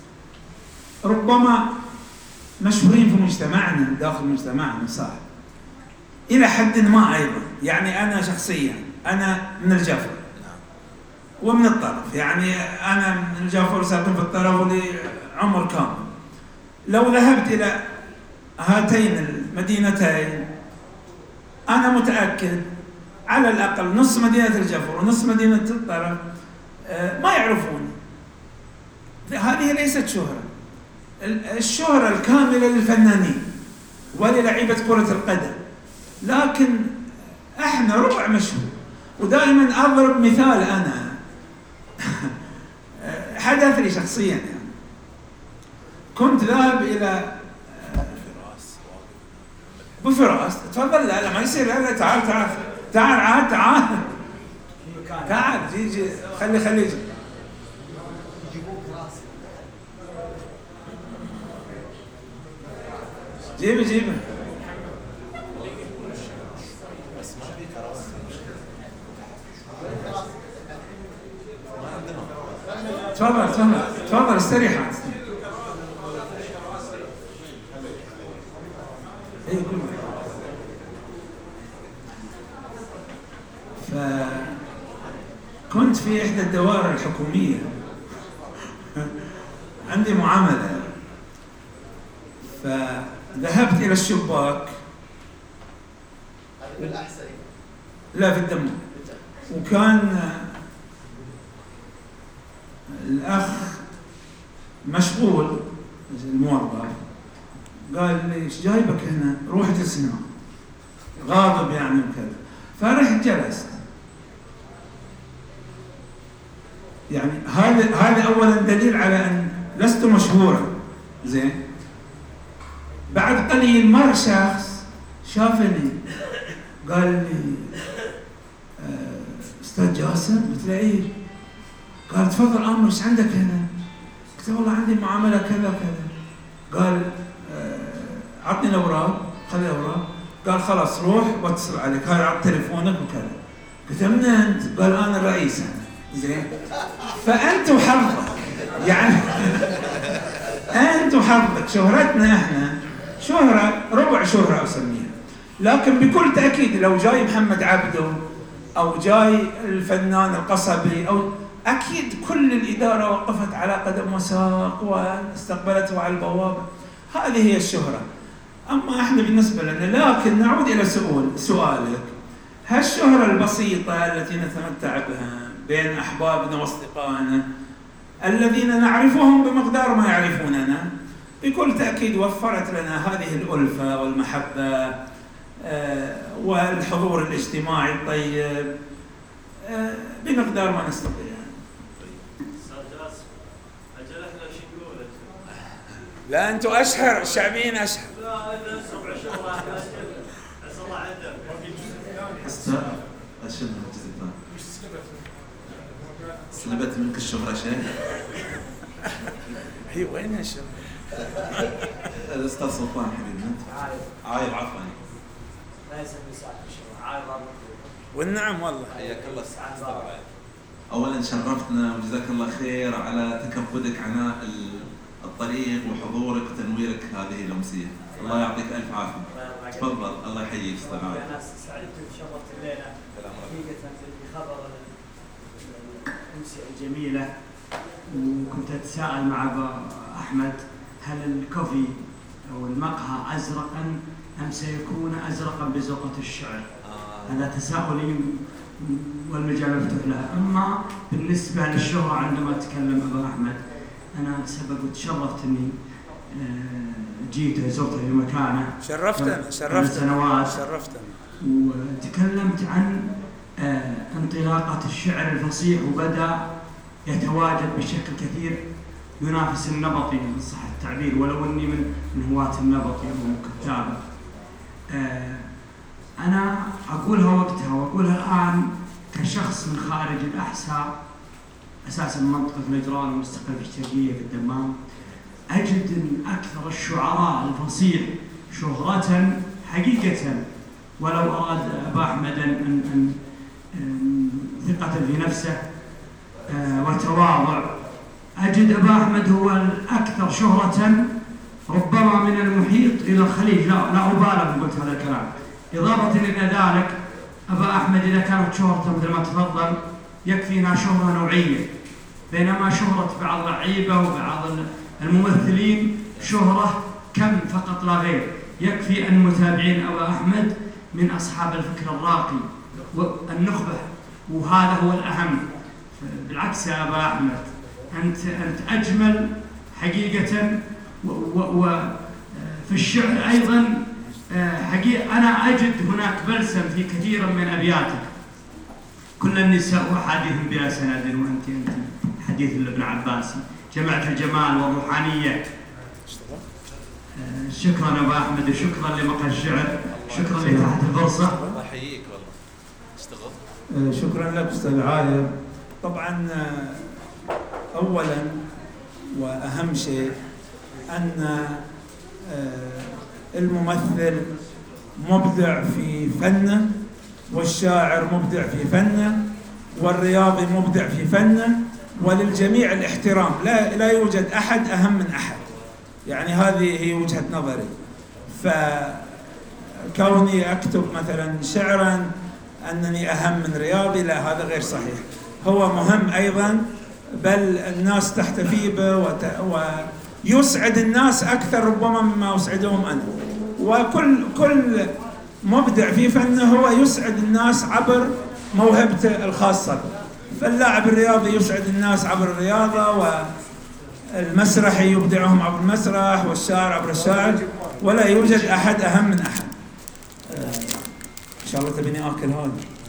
ربما مشهورين في مجتمعنا داخل مجتمعنا صح إلى حد ما أيضا. يعني أنا شخصيا أنا من الجفر ومن الطرف، يعني أنا من الجفر ساكن في الطرف ولي عمر كامل. لو ذهبت إلى هاتين المدينتين أنا متأكد على الأقل نص مدينة الجفر ونص مدينة الطرف ما يعرفوني. هذه ليست شهرة. الشهرة الكاملة للفنانين وللعيبة كرة القدم، لكن احنا ربع مشهور. ودائما اضرب مثال، انا حدث لي شخصيا، يعني كنت ذاهب الى بفراس. تفضل. لا لا ما يصير. لا لا تعال تعال تعال عاد تعال تعال جي جي خلي خلي جي. جيبه جيبه. تفضل تفضل تفضل استريح. اي كل فكنت في احدى الدوائر الحكوميه عندي معامله، فذهبت الى الشباك. لا في الدمام. وكان الأخ مشغول الموظف، قال لي ايش جايبك هنا؟ روح تسمع. غاضب يعني وكذا. فرحت جلست. يعني هذا هذا أولا دليل على أن لست مشهورا. زين. بعد قليل مر شخص شافني قال لي أستاذ جاسم؟ قلت له إيه؟ قال تفضل امر، ايش عندك هنا؟ قلت له والله عندي معامله كذا كذا. قال عطني الاوراق. خلي الاوراق. قال خلاص روح واتصل عليك، هاي عط تليفونك وكذا. قلت له من انت؟ قال انا الرئيس. انا زين. فانت وحظك، يعني انت وحظك. شهرتنا احنا شهره ربع شهره اسميها، لكن بكل تاكيد لو جاي محمد عبده او جاي الفنان القصبي او أكيد كل الإدارة وقفت على قدم وساق واستقبلته على البوابة. هذه هي الشهرة. أما إحنا بالنسبة لنا، لكن نعود إلى سؤال سؤالك، هالشهرة البسيطة التي نتمتع بها بين أحبابنا وأصدقائنا الذين نعرفهم بمقدار ما يعرفوننا، بكل تأكيد وفرت لنا هذه الألفة والمحبة والحضور الاجتماعي الطيب بمقدار ما نستطيع. لا انتم اشهر، الشعبيين اشهر. لا انا سبع شهور اسال الله عنده. استاذ اشهر الجزء الثاني. سلبت منك الشهرة شيء؟ هي وين الشهرة؟ الاستاذ سلطان حبيبي انت. عايض عفوا. لا يسمي ساعة الشهرة، عايض رابط. والنعم والله. حياك الله استاذ. اولا شرفتنا وجزاك الله خير على تكبدك عناء الطريق وحضورك وتنويرك هذه الأمسية. الله يعطيك ألف عافية. تفضل. الله يحييك استاذ عادل. أنا سعدت وشرفت الليلة حقيقة بخبر الأمسية الجميلة، وكنت أتساءل مع أبو أحمد هل الكوفي أو المقهى أزرقا أم سيكون أزرقا بزوقة الشعر؟ هذا تساؤلي والمجال مفتوح له. أما بالنسبة للشهرة عندما تكلم أبو أحمد، أنا سبق وتشرفت إني جيت زرته في مكانه. شرفتنا شرفتنا سنوات شرفتنا. وتكلمت عن انطلاقة الشعر الفصيح، وبدأ يتواجد بشكل كثير ينافس النبطي إن صح التعبير، ولو إني من من هواة النبطي ومن كتابه. أنا أقولها وقتها وأقولها الآن كشخص من خارج الأحساء، أساساً من منطقة نجران ومستقر في الشرقية في الدمام، أجد أن أكثر الشعراء الفصيح شهرة حقيقة، ولو أراد أبا أحمد أن, أن, أن ثقة في نفسه وتواضع، أجد أبا أحمد هو الأكثر شهرة ربما من المحيط إلى الخليج. لا لا أبالغ قلت هذا الكلام. إضافة إلى ذلك أبا أحمد إذا كانت شهرته مثل ما تفضل يكفينا شهرة نوعية، بينما شهرة بعض اللعيبة وبعض الممثلين شهرة كم فقط لا غير. يكفي أن متابعين أبا أحمد من أصحاب الفكر الراقي والنخبة، وهذا هو الأهم. بالعكس يا أبا أحمد، أنت أنت أجمل حقيقة، وفي الشعر أيضا حقيقة أنا أجد هناك بلسم في كثير من أبياتك. كل النساء وحديث بلا سند وأنت أنت حديث لابن عباسي، جمعت الجمال والروحانية. شكرا أبا أحمد، وشكرا لمقهى الشعر، شكرا لتحت الفرصة. الله يحييك والله. اشتغل. شكرا لك أستاذ عايض. طبعا أولا وأهم شيء أن الممثل مبدع في فنه، والشاعر مبدع في فنه، والرياضي مبدع في فنه، وللجميع الاحترام. لا لا يوجد أحد أهم من أحد، يعني هذه هي وجهة نظري. فكوني أكتب مثلا شعرا أنني أهم من رياضي، لا، هذا غير صحيح. هو مهم أيضا، بل الناس تحتفي به ويسعد الناس أكثر ربما مما أسعدهم أنا. وكل كل مبدع في فنه هو يسعد الناس عبر موهبته الخاصة. فاللاعب الرياضي يسعد الناس عبر الرياضة، والمسرحي يبدعهم عبر المسرح، والشاعر عبر الشاعر، ولا يوجد أحد أهم من أحد. إن شاء الله تبيني آكل هذا.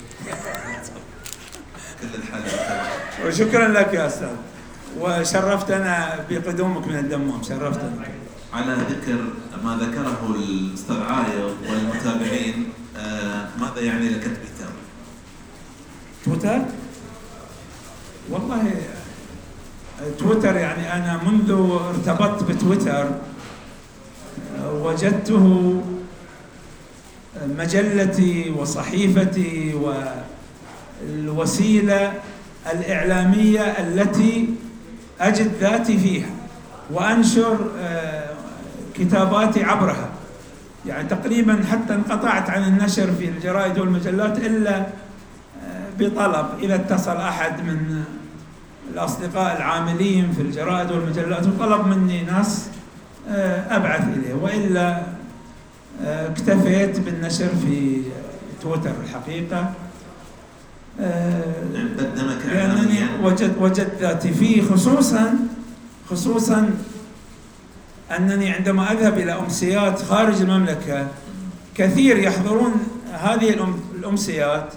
كل الحال. وشكرا لك يا أستاذ، وشرفتنا بقدومك من الدمام، شرفتنا. على ذكر ما ذكره الأستاذ عايض والمتابعين، آه ماذا يعني لك تويتر؟ تويتر؟ والله تويتر يعني أنا منذ ارتبطت بتويتر وجدته مجلتي وصحيفتي والوسيلة الإعلامية التي أجد ذاتي فيها، وأنشر كتاباتي عبرها. يعني تقريبا حتى انقطعت عن النشر في الجرائد والمجلات إلا بطلب، إذا اتصل أحد من الأصدقاء العاملين في الجرائد والمجلات وطلب مني ناس أبعث إليه، وإلا اكتفيت بالنشر في تويتر الحقيقة، لأنني وجد وجدت ذاتي فيه، خصوصا خصوصا أنني عندما أذهب إلى أمسيات خارج المملكة كثير يحضرون هذه الأمسيات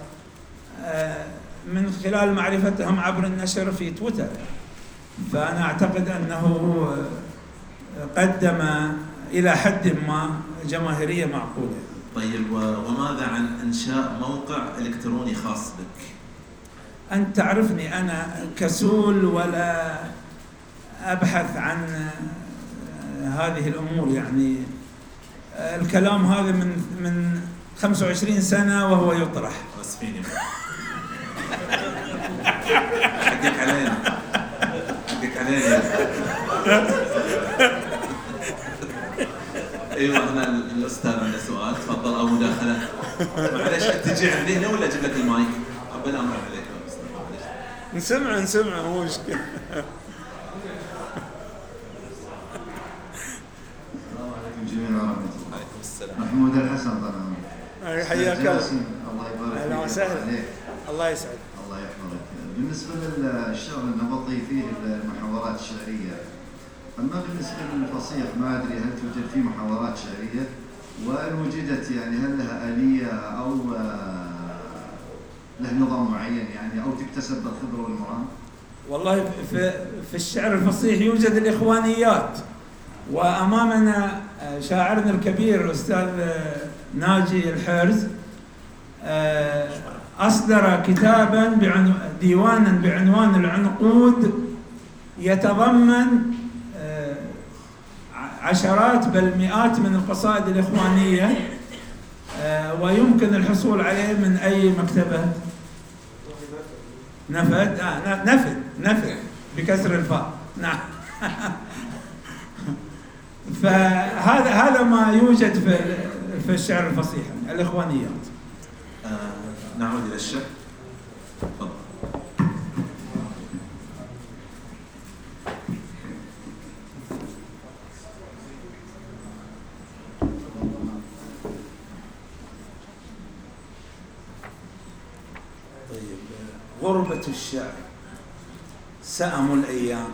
من خلال معرفتهم عبر النشر في تويتر. فأنا أعتقد أنه قدم إلى حد ما جماهيرية معقولة. طيب، وماذا عن إنشاء موقع إلكتروني خاص بك؟ أنت تعرفني أنا كسول ولا أبحث عن هذه الأمور، يعني الكلام هذا من من خمسة وعشرين سنة وهو يطرح. بس فيني حقك علينا حقك علينا. ايوه، هنا الاستاذ عنده سؤال، تفضل. او مداخله. معلش تجي عندي هنا ولا اجيب لك المايك؟ قبل امر عليك يا استاذ. نسمع نسمع مو مشكله. السلام عليكم جميعا ورحمه الله. وعليكم السلام. محمود الحسن طبعا. حياك الله. الله يبارك فيك. اهلا وسهلا. الله يسعد. الله يحفظك. بالنسبه للشعر النبطي فيه المحاورات الشعريه، أما بالنسبة للفصيح ما أدري هل توجد فيه محاورات شعرية، وإن وجدت يعني هل لها آلية أو له نظام معين يعني، أو تكتسب بالخبرة والمرام؟ والله في في الشعر الفصيح يوجد الإخوانيات، وأمامنا شاعرنا الكبير الأستاذ ناجي الحرز أصدر كتابا بعنو... ديوانا بعنوان العنقود، يتضمن عشرات بل مئات من القصائد الإخوانية، ويمكن الحصول عليه من أي مكتبة؟ نفد آه نفد نفد بكسر الفاء، نعم. فهذا هذا ما يوجد في في الشعر الفصيح الإخوانيات. آه نعود إلى الشعر. تفضل. طيب، غربة الشعر، سأم الأيام،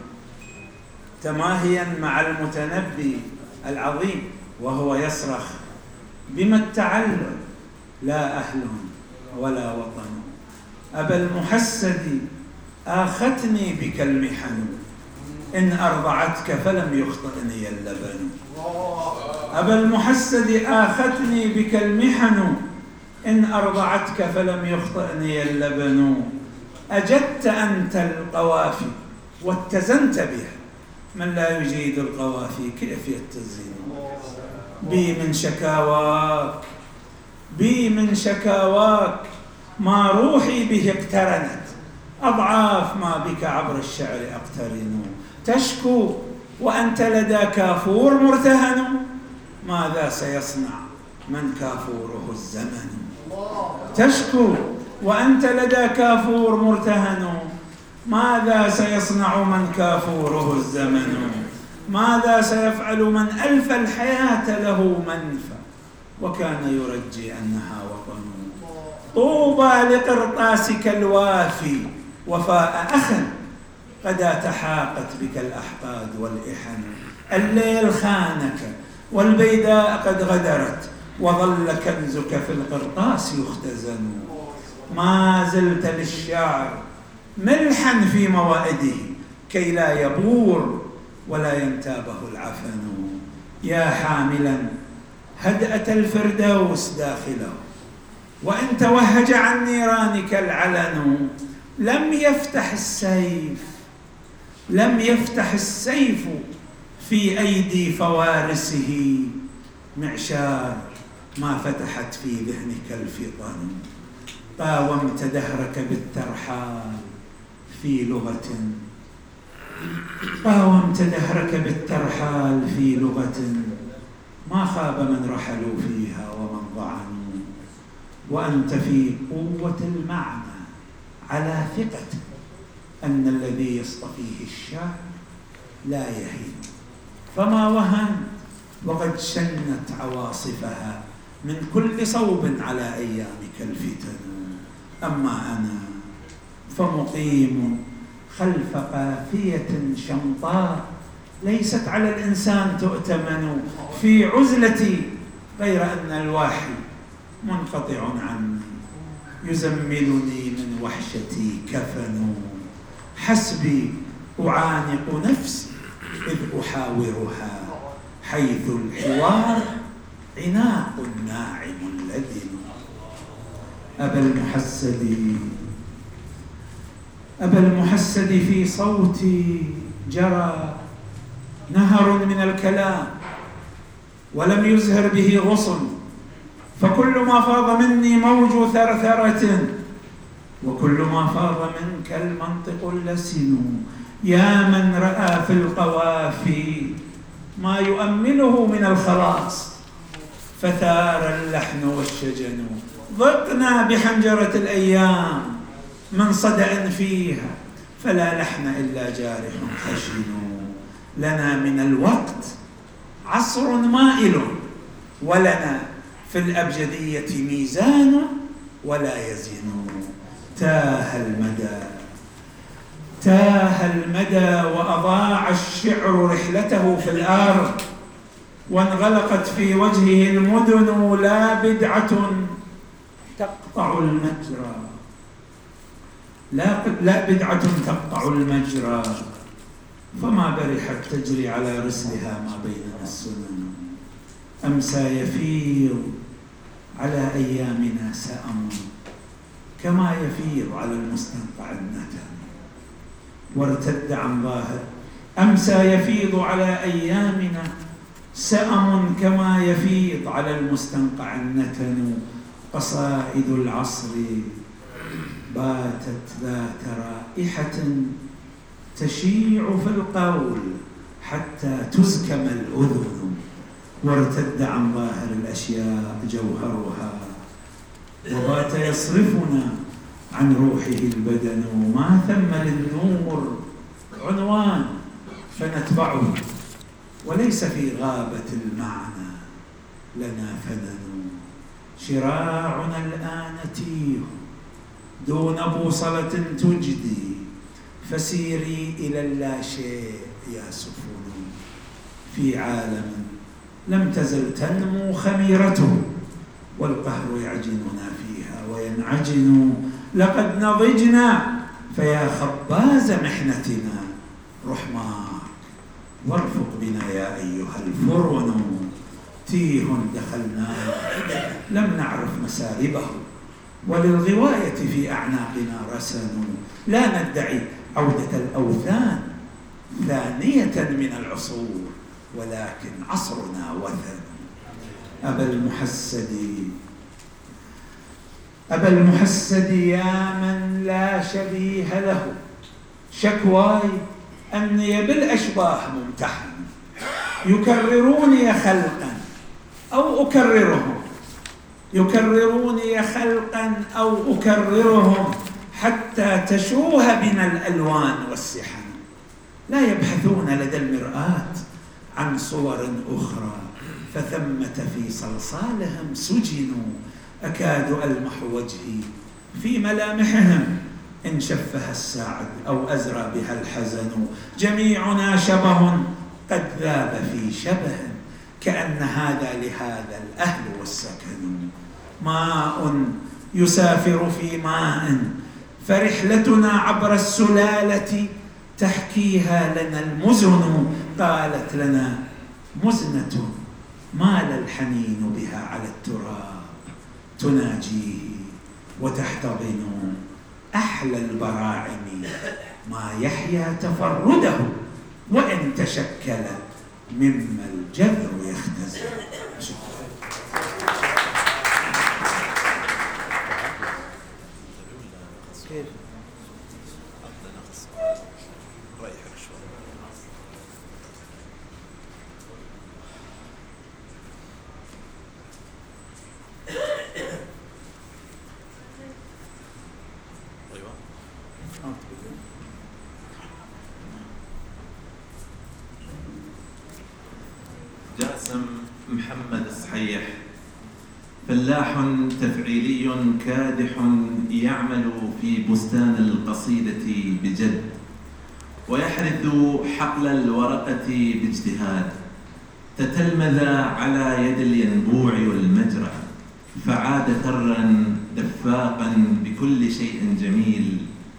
تماهيا مع المتنبي العظيم وهو يصرخ: بما التعلم لا أهل ولا وطن، أبا المحسد آختني بك المحن، إن أرضعتك فلم يخطئني اللبن. أبا المحسد آختني بك المحن، إن أرضعتك فلم يخطئني اللبن. أجدت أنت القوافي واتزنت بها، من لا يجيد القوافي كيف يتزن. بي من شكاواك بي من شكاواك ما روحي به اقترنت، أضعاف ما بك عبر الشعر أقترن. تشكو وأنت لدى كافور مرتهن، ماذا سيصنع من كافوره الزمن. تشكو وأنت لدى كافور مرتهن، ماذا سيصنع من كافوره الزمن. ماذا سيفعل من ألف الحياة له منفى، وكان يرجي أنها وطن. طوبى لقرطاسك الوافي وفاء أخ، قد تحاقت بك الأحقاد والإحن. الليل خانك والبيداء قد غدرت، وظل كنزك في القرطاس يختزن. ما زلت للشعر ملحا في موائده، كي لا يبور ولا ينتابه العفن. يا حاملا هدأة الفردوس داخله، وإن توهج عن نيرانك العلن. لم يفتح السيف لم يفتح السيف في أيدي فوارسه معشار ما فتحت في ذهنك الفطن. قاومت دهرك بالترحال في لغة قاومت دهرك بالترحال في لغة، ما خاب من رحلوا فيها ومن ضعنوا. وأنت في قوة المعنى على ثقة أن الذي يصطفيه الشعر لا يهين، فما وهن وقد شنت عواصفها من كل صوب على أيامك الفتن. أما أنا فمقيم خلف قافية شمطاء، ليست على الإنسان تؤتمن. في عزلتي غير أن الواحي منقطع عني، يزملني من وحشتي كفن. حسبي أعانق نفسي إذ أحاورها، حيث الحوار عناق ناعم لدن. أبا المحسد أبا المحسد في صوتي جرى نهر من الكلام، ولم يزهر به غصن، فكل ما فاض مني موج ثرثرة، وكل ما فاض منك المنطق اللسن. يا من رأى في القوافي ما يؤمله من الخلاص، فثار اللحن والشجن. ضقنا بحنجرة الأيام من صدأ فيها، فلا لحن إلا جارح خشن. لنا من الوقت عصر مائل، ولنا في الأبجدية ميزان ولا يزن. تاه المدى تاه المدى وأضاع الشعر رحلته في الأرض، وانغلقت في وجهه المدن. لا بدعة تقطع المجرى لا, لا بدعة تقطع المجرى، فما برحت تجري على رسلها ما بيننا السنن. أمسى يفيض على أيامنا سأم كما يفيض على المستنقع النتن، وارتد عن ظاهر أمسى يفيض على أيامنا سأم كما يفيض على المستنقع النتن. قصائد العصر باتت ذات رائحة تشيع في القول حتى تزكم الأذن، وارتد عن ظاهر الأشياء جوهرها، وبات يصرفنا عن روحه البدن. ما ثم للنور عنوان فنتبعه، وليس في غابة المعنى لنا فنن. شراعنا الآن تيه دون بوصلة تجدي، فسيري إلى اللاشيء يا سفن، في عالم لم تزل تنمو خميرته، والقهر يعجننا فيها وينعجن. لقد نضجنا فيا خباز محنتنا، رحماك وارفق بنا يا أيها الفرن. تيه دخلناه لم نعرف مساربه، وللغواية في أعناقنا رسن. لا ندعي عودة الأوثان ثانية من العصور، ولكن عصرنا وثن. أبا المحسد أبا المحسد يا من لا شبيه له، شكواي أني بالأشباه ممتحن، يكرروني خلقا أو أكررهم، يكرروني خلقا أو أكررهم، حتى تشوه بنا الألوان والسحن. لا يبحثون لدى المرآة عن صور أخرى، فثمة في صلصالهم سجنوا. أكاد ألمح وجهي في ملامحهم، إن شفها الساعد أو أزرى بها الحزن. جميعنا شبه قد ذاب في شبه، كأن هذا لهذا الأهل والسكن. ماء يسافر في ماء، فرحلتنا عبر السلالة تحكيها لنا المزن. قالت لنا مزنة مال الحنين بها على التراب، تناجيه وتحتضن أحلى البراعم، ما يحيا تفرده وإن تشكل مما الجذر يختزن. شكرا. كيف؟ جاسم محمد الصحيح فلاح تفعيلي كادح يعمل في بستان القصيدة بجد، ويحرث حقل الورقة باجتهاد. تتلمذ على يد الينبوع والمجرى، فعاد ثرا دفاقا بكل شيء جميل.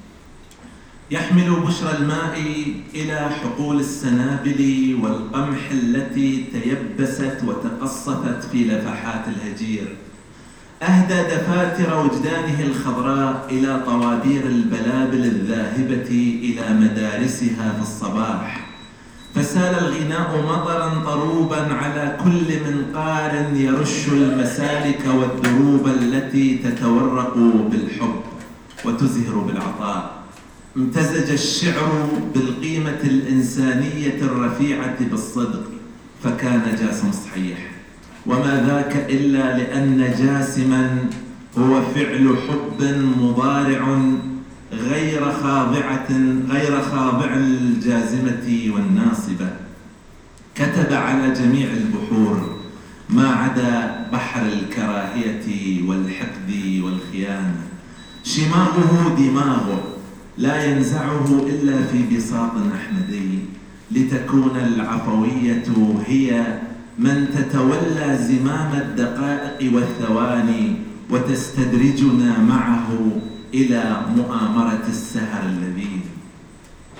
يحمل بشرى الماء إلى حقول السنابل والقمح التي تيبست وتقصفت في لفحات الهجير. أهدى دفاتر وجدانه الخضراء إلى طوابير البلابل الذاهبة إلى مدارسها في الصباح. فسال الغناء مطرا طروبا على كل منقار يرش المسالك والدروب التي تتورق بالحب وتزهر بالعطاء. امتزج الشعر بالقيمة الإنسانية الرفيعة بالصدق، فكان جاسم صحيح. وما ذاك إلا لأن جاسما هو فعل حب مضارع غير خاضعة غير خاضع الجازمة والناصبة. كتب على جميع البحور ما عدا بحر الكراهية والحقد والخيانة. شماغه دماغه لا ينزعه إلا في بساط أحمدي، لتكون العفوية هي من تتولى زمام الدقائق والثواني، وتستدرجنا معه إلى مؤامرة السهر اللذيذ.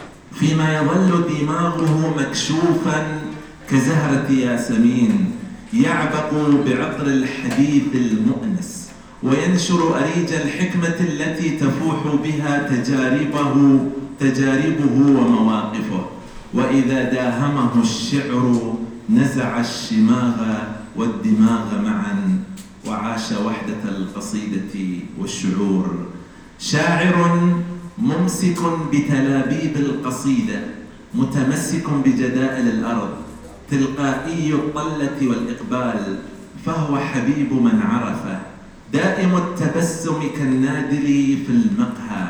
فيما يظل دماغه مكشوفا كزهرة ياسمين، يعبق بعطر الحديث المؤنس وينشر أريج الحكمة التي تفوح بها تجاربه تجاربه ومواقفه. وإذا داهمه الشعر نزع الشماغ والدماغ معا وعاش وحدة القصيدة والشعور. شاعر ممسك بتلابيب القصيدة متمسك بجدائل الأرض، تلقائي الطلة والإقبال، فهو حبيب من عرفه، دائم التبسم كالنادل في المقهى،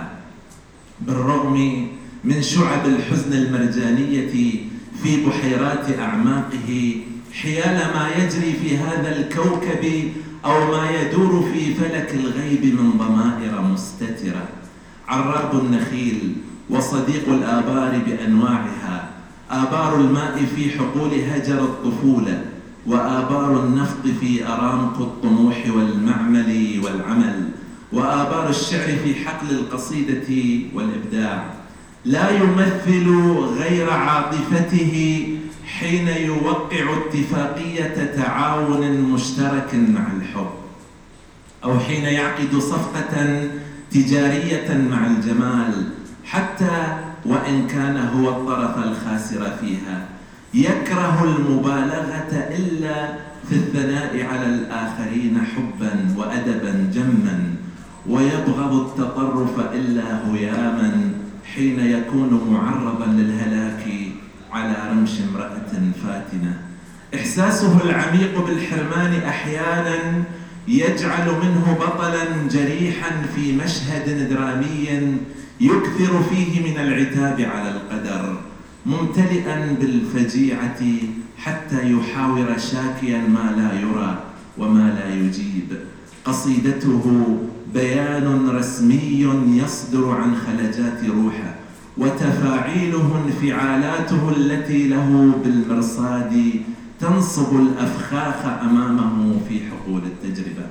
بالرغم من شعب الحزن المرجانية في بحيرات أعماقه، حيال ما يجري في هذا الكوكب أو ما يدور في فلك الغيب من ضمائر مستترة. عراب النخيل وصديق الآبار بأنواعها، آبار الماء في حقول هجر الطفولة، وآبار النفط في أرامق الطموح والمعمل والعمل، وآبار الشعر في حقل القصيدة والإبداع. لا يمثل غير عاطفته حين يوقع اتفاقية تعاون مشترك مع الحب، أو حين يعقد صفقة تجارية مع الجمال، حتى وإن كان هو الطرف الخاسر فيها. يكره المبالغة إلا في الثناء على الآخرين حبا وأدبا جما، ويبغض التطرف إلا هياما حين يكون معرضا للهلاك على رمش امرأة فاتنة. إحساسه العميق بالحرمان أحيانا يجعل منه بطلا جريحا في مشهد درامي يكثر فيه من العتاب على القدر، ممتلئا بالفجيعة حتى يحاور شاكيا ما لا يرى وما لا يجيب. قصيدته بيان رسمي يصدر عن خلجات روحه، وتفاعيله انفعالاته التي له بالمرصاد تنصب الأفخاخ أمامه في حقول التجربة،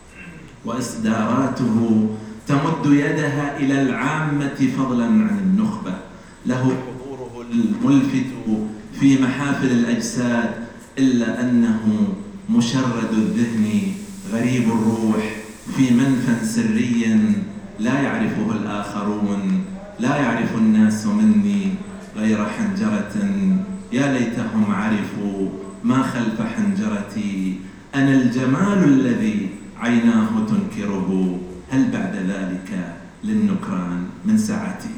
وإصداراته تمد يدها إلى العامة فضلا عن النخبة. له حضوره الملفت في محافل الأجساد، إلا أنه مشرد الذهن غريب الروح في منفى سري لا يعرفه الآخرون. لا يعرف الناس مني غير حنجرة، يا ليتهم عرفوا ما خلف حنجرتي. أنا الجمال الذي عيناه تنكره، هل بعد ذلك للنكران من ساعتي؟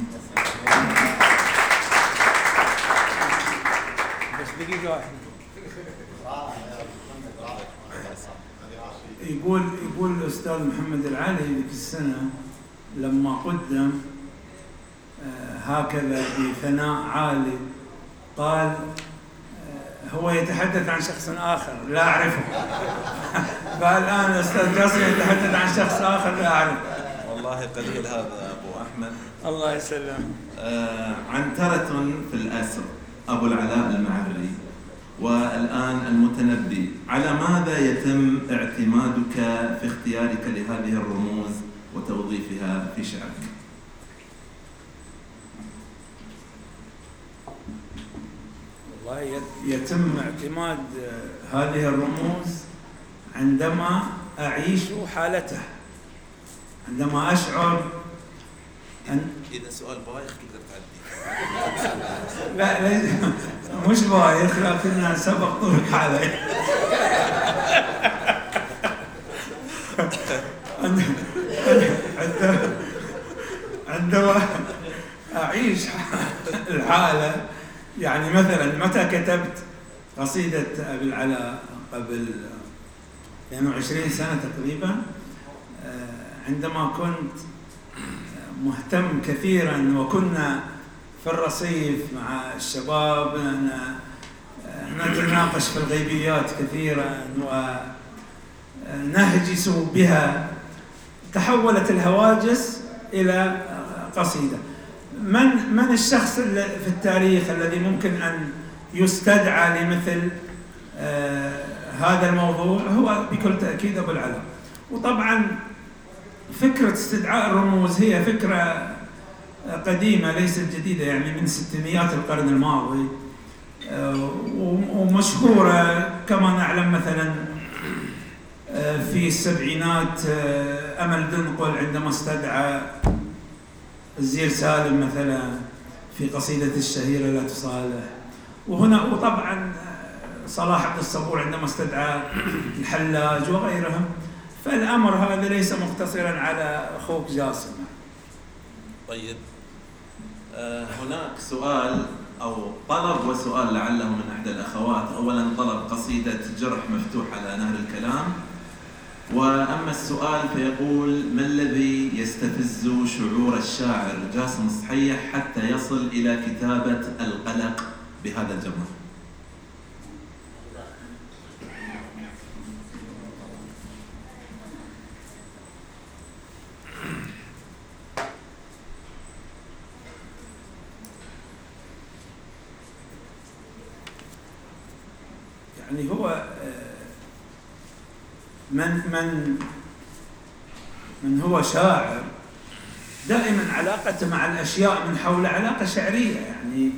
بس دقيقة واحدة. يقول يقول الأستاذ محمد العالي ذيك السنة لما قدم هكذا بثناء عالي، قال هو يتحدث عن شخص آخر لا أعرفه. فالآن الأستاذ جاسم يتحدث عن شخص آخر لا أعرفه. والله قليل هذا أبو أحمد. الله يسلم. آه عنترة في الأسر أبو العلاء المعري، والآن المتنبي. على ماذا يتم اعتمادك في اختيارك لهذه الرموز وتوظيفها في شعرك؟ والله يتم اعتماد هذه الرموز عندما أعيش حالته، عندما أشعر أن إذا سؤال بايخ تقدر تعدي. لا لا مش بايخ، لكن سبق طول الحالة. عندما أعيش الحالة، يعني مثلا متى كتبت قصيدة أبي العلاء قبل اثنين وعشرين سنة تقريبا، عندما كنت مهتم كثيرا وكنا في الرصيف مع الشباب نتناقش في الغيبيات كثيرا ونهجس بها، تحولت الهواجس إلى قصيدة. من من الشخص في التاريخ الذي ممكن أن يستدعى لمثل آه هذا الموضوع؟ هو بكل تأكيد أبو العلاء. وطبعا فكرة استدعاء الرموز هي فكرة قديمة ليست جديدة، يعني من ستينيات القرن الماضي ومشهورة كما نعلم مثلا في السبعينات أمل دنقل عندما استدعى الزير سالم مثلا في قصيدة الشهيرة لا تصالح، وهنا وطبعا صلاح عبد الصبور عندما استدعى الحلاج وغيرهم. فالأمر هذا ليس مقتصرا على أخوك جاسم. طيب آه هناك سؤال أو طلب وسؤال لعله من إحدى الأخوات. أولا طلب قصيدة جرح مفتوح على نهر الكلام، وأما السؤال فيقول: ما الذي يستفز شعور الشاعر جاسم الصحيح حتى يصل إلى كتابة القلق بهذا الجمال؟ يعني هو من من من هو شاعر دائما علاقته مع الأشياء من حول علاقة شعرية. يعني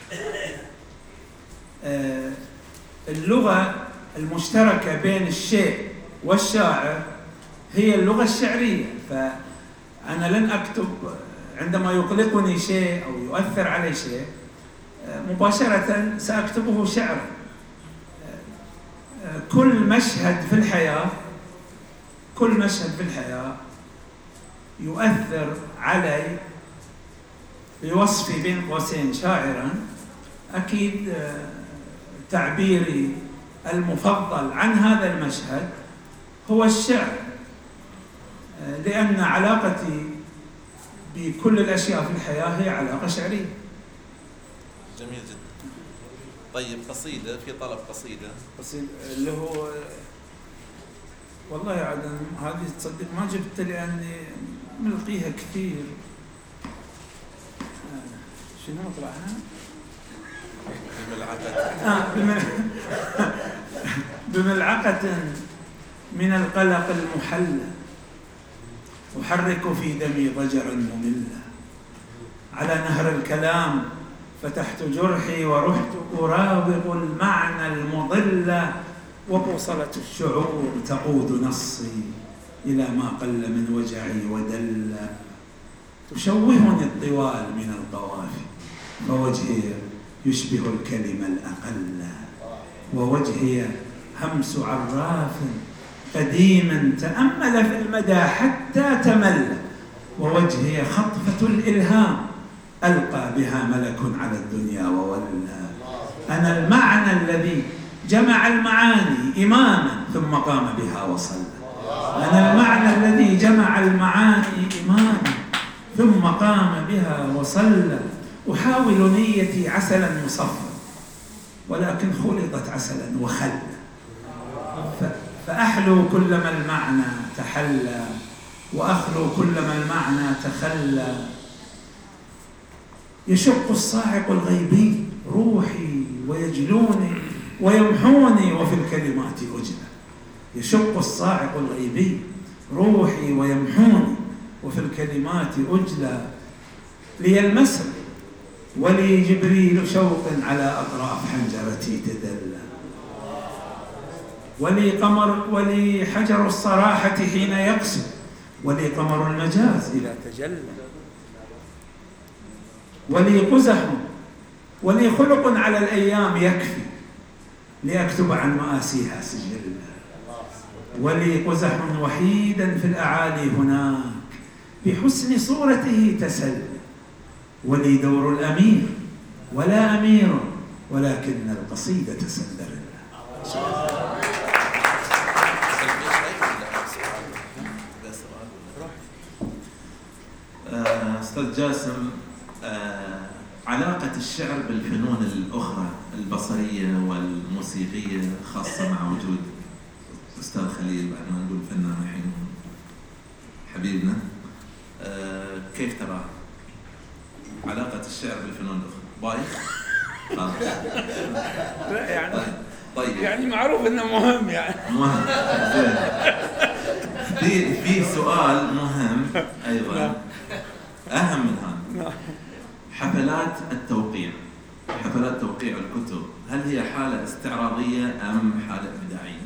اللغة المشتركة بين الشيء والشاعر هي اللغة الشعرية. فأنا لن أكتب عندما يقلقني شيء أو يؤثر علي شيء مباشرة سأكتبه شعرا. كل مشهد في الحياة كل مشهد في الحياة يؤثر علي بوصفي بين قوسين شاعرا. أكيد تعبيري المفضل عن هذا المشهد هو الشعر، لأن علاقتي بكل الأشياء في الحياة هي علاقة شعرية. جميل جدا. طيب قصيدة، في طلب قصيدة قصيدة اللي هو والله عاد هذه تصدق ما جبت لأني ملقيها كثير. شنو طلعها؟ بملعقة آه بملعقة من القلق المحلى أحرك في دمي ضجرا مملا، على نهر الكلام فتحت جرحي ورحت أراوغ المعنى المضل، وبوصلة الشعور تقود نصي إلى ما قل من وجعي ودل. تشوهني الطوال من القوافي فوجهي يشبه الكلمة الأقل، ووجهي همس عراف قديم تأمل في المدى حتى تمل، ووجهي خطفة الإلهام ألقى بها ملك على الدنيا وولى. أنا المعنى الذي جمع المعاني إماما ثم قام بها وصلى. أنا المعنى الذي جمع المعاني إماما ثم قام بها وصلى. أحاول نيتي عسلا مصفى ولكن خلطت عسلا وخلا، فأحلو كلما المعنى تحلى وأخلو كلما المعنى تخلى. يشق الصاعق الغيبي روحي ويجلوني ويمحوني وفي الكلمات أجلى. يشق الصاعق الغيبي روحي ويمحوني وفي الكلمات أجلى. لي المسر ولي جبريل شوق على أطراف حنجرتي تدلى، ولي قمر ولي حجر الصراحة حين يقسو، ولي قمر المجاز إذا تجلى، ولي قزح ولي خلق على الأيام يكفي لأكتب عن مآسيها سجلا، ولي قزح وحيدا في الأعالي هناك بحسن صورته تسل، ولي دور الأمير ولا أمير ولكن القصيدة سندرلا. أستاذ جاسم، آه، علاقة الشعر بالفنون الأخرى البصرية والموسيقية خاصة مع وجود أستاذ خليل، بعد ما نقول فنان الحين حبيبنا، آه، كيف ترى علاقة الشعر بالفنون الأخرى؟ بايخ؟ خلاص. لا يعني طيب. طيب يعني معروف إنه مهم يعني. مهم. في في سؤال مهم أيضا، أهم من هذا. حفلات التوقيع حفلات توقيع الكتب هل هي حالة استعراضية أم حالة إبداعية؟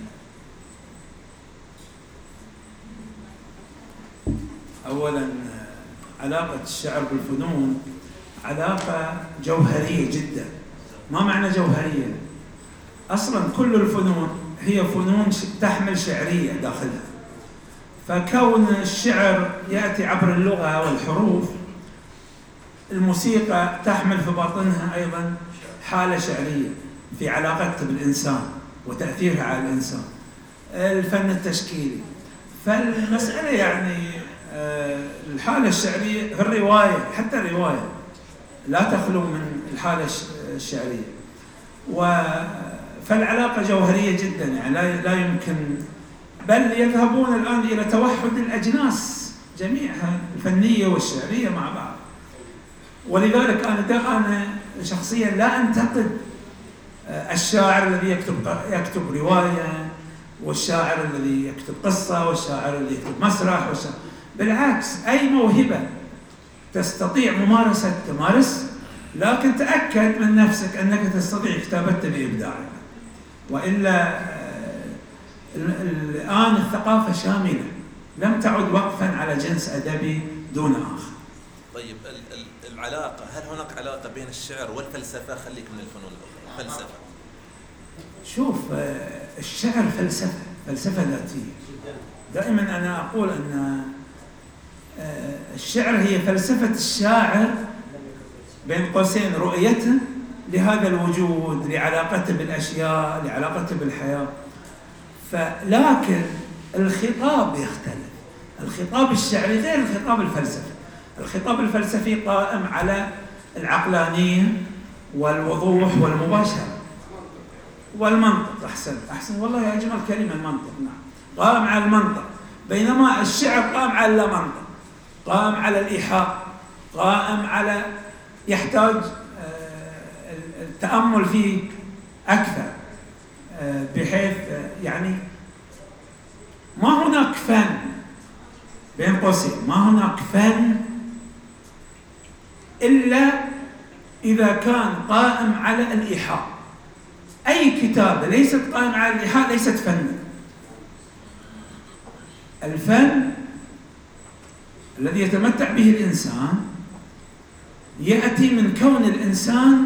أولاً علاقة الشعر بالفنون علاقة جوهرية جدا. ما معنى جوهرية؟ أصلاً كل الفنون هي فنون تحمل شعرية داخلها، فكون الشعر يأتي عبر اللغة والحروف، الموسيقى تحمل في باطنها أيضاً حالة شعرية في علاقتها بالإنسان وتأثيرها على الإنسان، الفن التشكيلي. فالمسألة يعني الحالة الشعرية في الرواية، حتى الرواية لا تخلو من الحالة الشعرية، فالعلاقة جوهرية جدا، يعني لا لا يمكن، بل يذهبون الآن إلى توحد الأجناس جميعها الفنية والشعرية مع بعض. ولذلك أنا أنا شخصيا لا أنتقد الشاعر الذي يكتب يكتب رواية، والشاعر الذي يكتب قصة، والشاعر الذي يكتب مسرح، والشاعر. بالعكس، أي موهبة تستطيع ممارسة تمارس، لكن تأكد من نفسك أنك تستطيع كتابتها بإبداع، وإلا الآن الثقافة شاملة، لم تعد وقفا على جنس أدبي دون آخر. طيب العلاقة، هل هناك علاقة بين الشعر والفلسفة؟ خليك من الفنون الأخرى. فلسفة. شوف، الشعر فلسفة، فلسفة ذاتية. دائما أنا أقول أن الشعر هي فلسفة الشاعر بين قوسين، رؤيته لهذا الوجود، لعلاقته بالأشياء، لعلاقته بالحياة. فلكن الخطاب يختلف. الخطاب الشعري غير الخطاب الفلسفي. الخطاب الفلسفي قائم على العقلانية والوضوح والمباشرة والمنطق. أحسن أحسن والله يا أجمل كلمة، المنطق. نعم، قائم على المنطق، بينما الشعر قائم على اللامنطق، قائم على الإيحاء، قائم على يحتاج التأمل فيه أكثر، بحيث يعني ما هناك فن، بين قوسين ما هناك فن إلا إذا كان قائم على الإيحاء. أي كتابة ليست قائمة على الإيحاء ليست فن. الفن الذي يتمتع به الإنسان يأتي من كون الإنسان،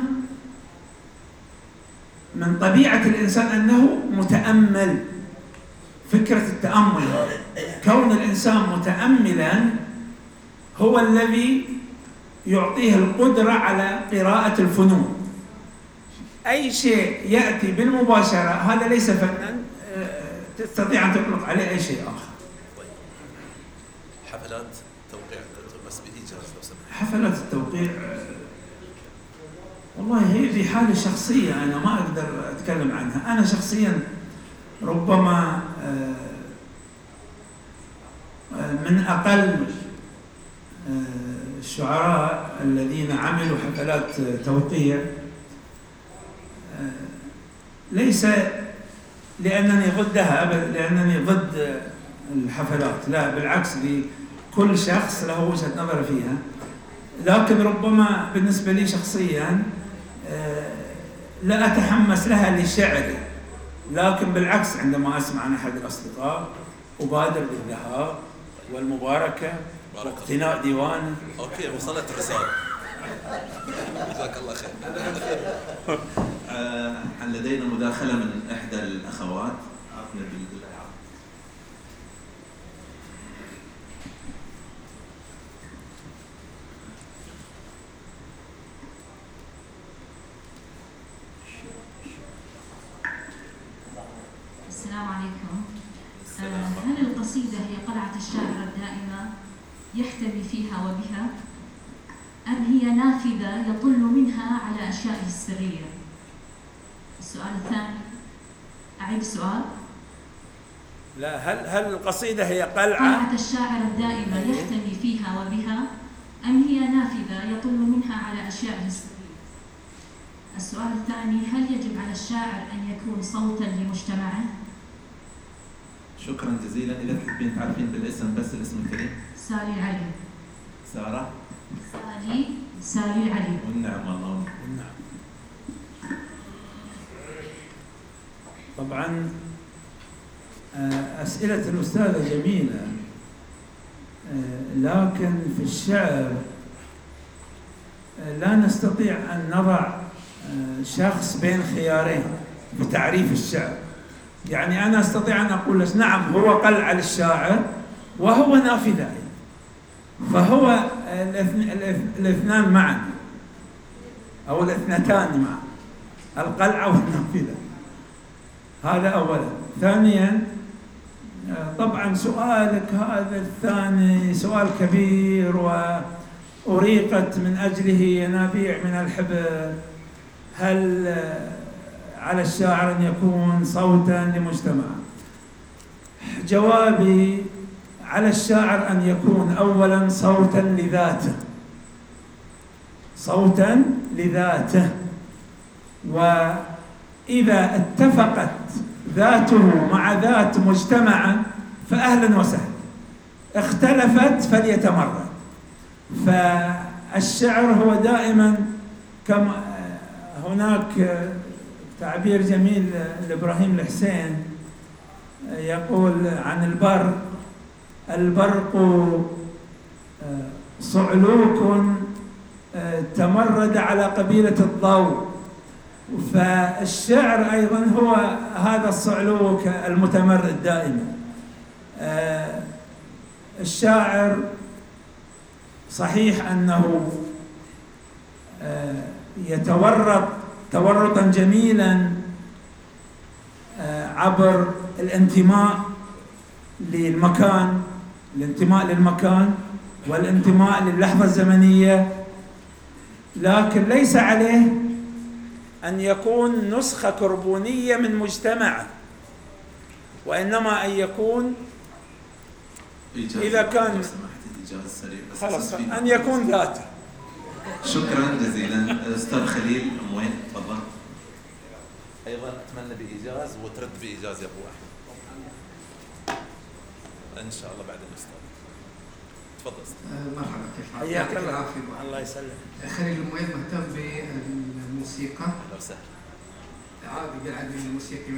من طبيعة الإنسان أنه متأمل. فكرة التأمل، كون الإنسان متأملا هو الذي يعطيه القدرة على قراءة الفنون. أي شيء يأتي بالمباشرة هذا ليس فنا، تستطيع أن تطلق عليه أي شيء آخر. حفلات توقيع الكتب بس بإيجاز لو سمحت. حفلات التوقيع والله هي في حالة شخصية، أنا ما أقدر أتكلم عنها. أنا شخصيا ربما من أقل الشعراء الذين عملوا حفلات توقيع، ليس لأنني ضدها أبدا، لأنني ضد الحفلات، لا بالعكس، لكل شخص له وجهة نظر فيها. لكن ربما بالنسبة لي شخصيا لا أتحمس لها لشعري، لكن بالعكس عندما أسمع عن أحد الأصدقاء أبادر بالذهاب والمباركة واقتناء ديوانه. أوكي، وصلت الرسالة. جزاك الله خير. آه لدينا مداخلة من إحدى الأخوات. عافية بالله. السلام عليكم. هل القصيدة هي قلعة الشاعر الدائمة يحتمي فيها وبها، أم هي نافذة يطل منها على أشيائه السرية؟ السؤال الثاني، أعيد السؤال. لا، هل هل القصيدة هي قلعة قلعة الشاعر الدائمة يحتمي فيها وبها، أم هي نافذة يطل منها على أشيائه السرية؟ السؤال الثاني، هل يجب على الشاعر أن يكون صوتا لمجتمعه؟ شكرا جزيلا. إذا تحبين تعرفين بالاسم بس الاسم الكريم. سالي العلي. سارة. سالي سالي العلي. والنعم والله. والنعم. طبعا أسئلة الأستاذة جميلة، لكن في الشعر لا نستطيع أن نضع شخص بين خيارين بتعريف الشعر. يعني أنا أستطيع أن أقول لك نعم هو قلعة للشاعر وهو نافذة، فهو الاثنان معا أو الاثنتان معا، القلعة والنافذة. هذا أولا. ثانيا طبعا سؤالك هذا الثاني سؤال كبير وأريقت من أجله ينابيع من الحبر. هل على الشاعر أن يكون صوتا لمجتمع؟ جوابي على الشاعر أن يكون أولا صوتا لذاته، صوتا لذاته، وإذا اتفقت ذاته مع ذات مجتمع فأهلا وسهلا، اختلفت فليتمرد. فالشعر هو دائما كما هناك تعبير جميل لإبراهيم الحسين يقول عن البرق: البرق صعلوك تمرد على قبيلة الضوء. فالشعر أيضا هو هذا الصعلوك المتمرد دائما. الشاعر صحيح أنه يتورط تورطا جميلا عبر الانتماء للمكان، الانتماء للمكان والانتماء للحظة الزمنية، لكن ليس عليه أن يكون نسخة كربونية من مجتمع، وإنما أن يكون إذا كان خلاص أن يكون ذاته. شكرا جزيلا. أستاذ خليل أموين تفضل. أيضا أتمنى بإيجاز وترد بإيجاز يا أبو أحمد إن شاء الله بعد الأستاذ. تفضل. مرحبا، كيف حالك؟ حياك الله. الله يسلمك. خليل أموين مهتم بالموسيقى. أهلا وسهلا. عادي قاعد بالموسيقى.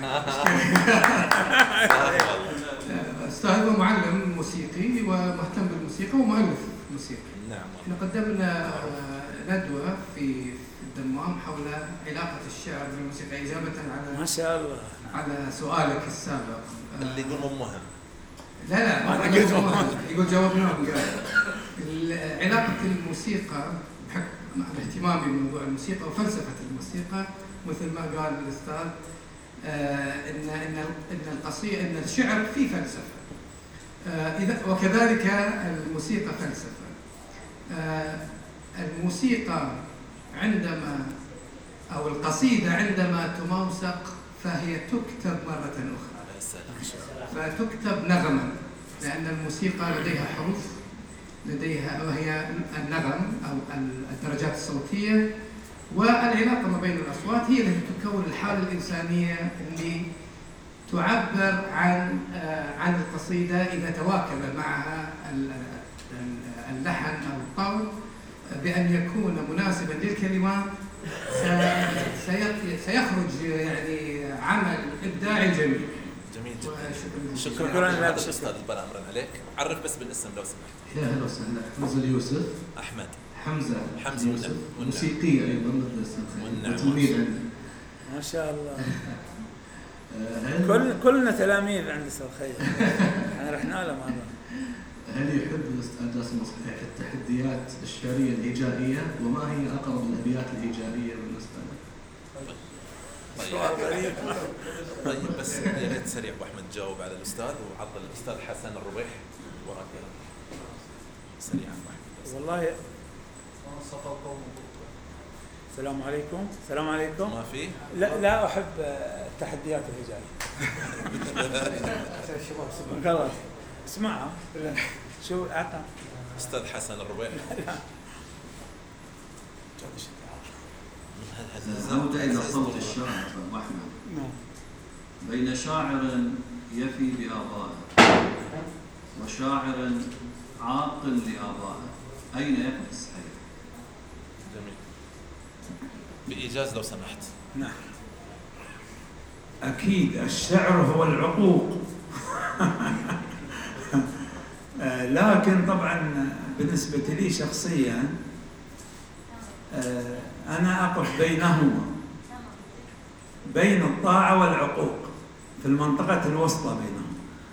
أستاذ ومعلم موسيقي ومهتم بالموسيقى ومؤلف موسيقي. نعم. احنا قدمنا ندوة في الدمام حول علاقة الشعر بالموسيقى إجابة على ما شاء الله على سؤالك السابق. اللي يقول مو مهم. لا لا ما يقول يقول جاوبناه. علاقة الموسيقى بحكم اهتمامي بموضوع الموسيقى وفلسفة الموسيقى مثل ما قال الأستاذ آه إن إن إن القصيدة إن الشعر فيه فلسفة آه إذا وكذلك الموسيقى فلسفة. آه الموسيقى عندما أو القصيدة عندما تموسق فهي تكتب مرة أخرى، فتكتب نغما، لأن الموسيقى لديها حروف، لديها وهي النغم أو الدرجات الصوتية، والعلاقة ما بين الأصوات هي التي تكون الحالة الإنسانية اللي تعبر عن عن القصيدة إذا تواكب معها اللحن أو الطول بأن يكون مناسبا للكلمات سيخرج يعني عمل إبداعي جميل. جميل جدا. شكرا, شكرا لك أستاذ البلا أمرا عليك. عرف بس بالاسم لو سمحت. يا هلا وسهلا. حمزة اليوسف. أحمد. حمزة. حمزة يوسف. موسيقي أيضا مثل تلميذ عندي. ما شاء الله. كل كلنا تلاميذ عند أستاذ خير. احنا رحنا له مرة. هل يحب الأستاذ جاسم الصحيح التحديات الشعرية الهجائية، وما هي أقرب الأبيات الهجائية بالنسبة له؟ طيب غريب. طيب بس يا ريت سريع ابو احمد جاوب على الاستاذ وعطل الاستاذ حسن الربيح وراك. سريع ابو احمد. والله السلام عليكم. السلام عليكم. ما في؟ لا لا احب التحديات الهجائيه. خلاص اسمعها. شو عطى استاذ حسن الربيح. زوت إلى صوت الشاعر أبو أحمد. بين شاعر يفي بآبائه وشاعر عاقل لآبائه أين يقف السحير؟ جميل. بإيجاز لو سمحت. نعم. أكيد الشعر هو العقوق. لكن طبعا بالنسبة لي شخصيا أنا أقف بينهما، بين الطاعة والعقوق، في المنطقة الوسطى بينهم.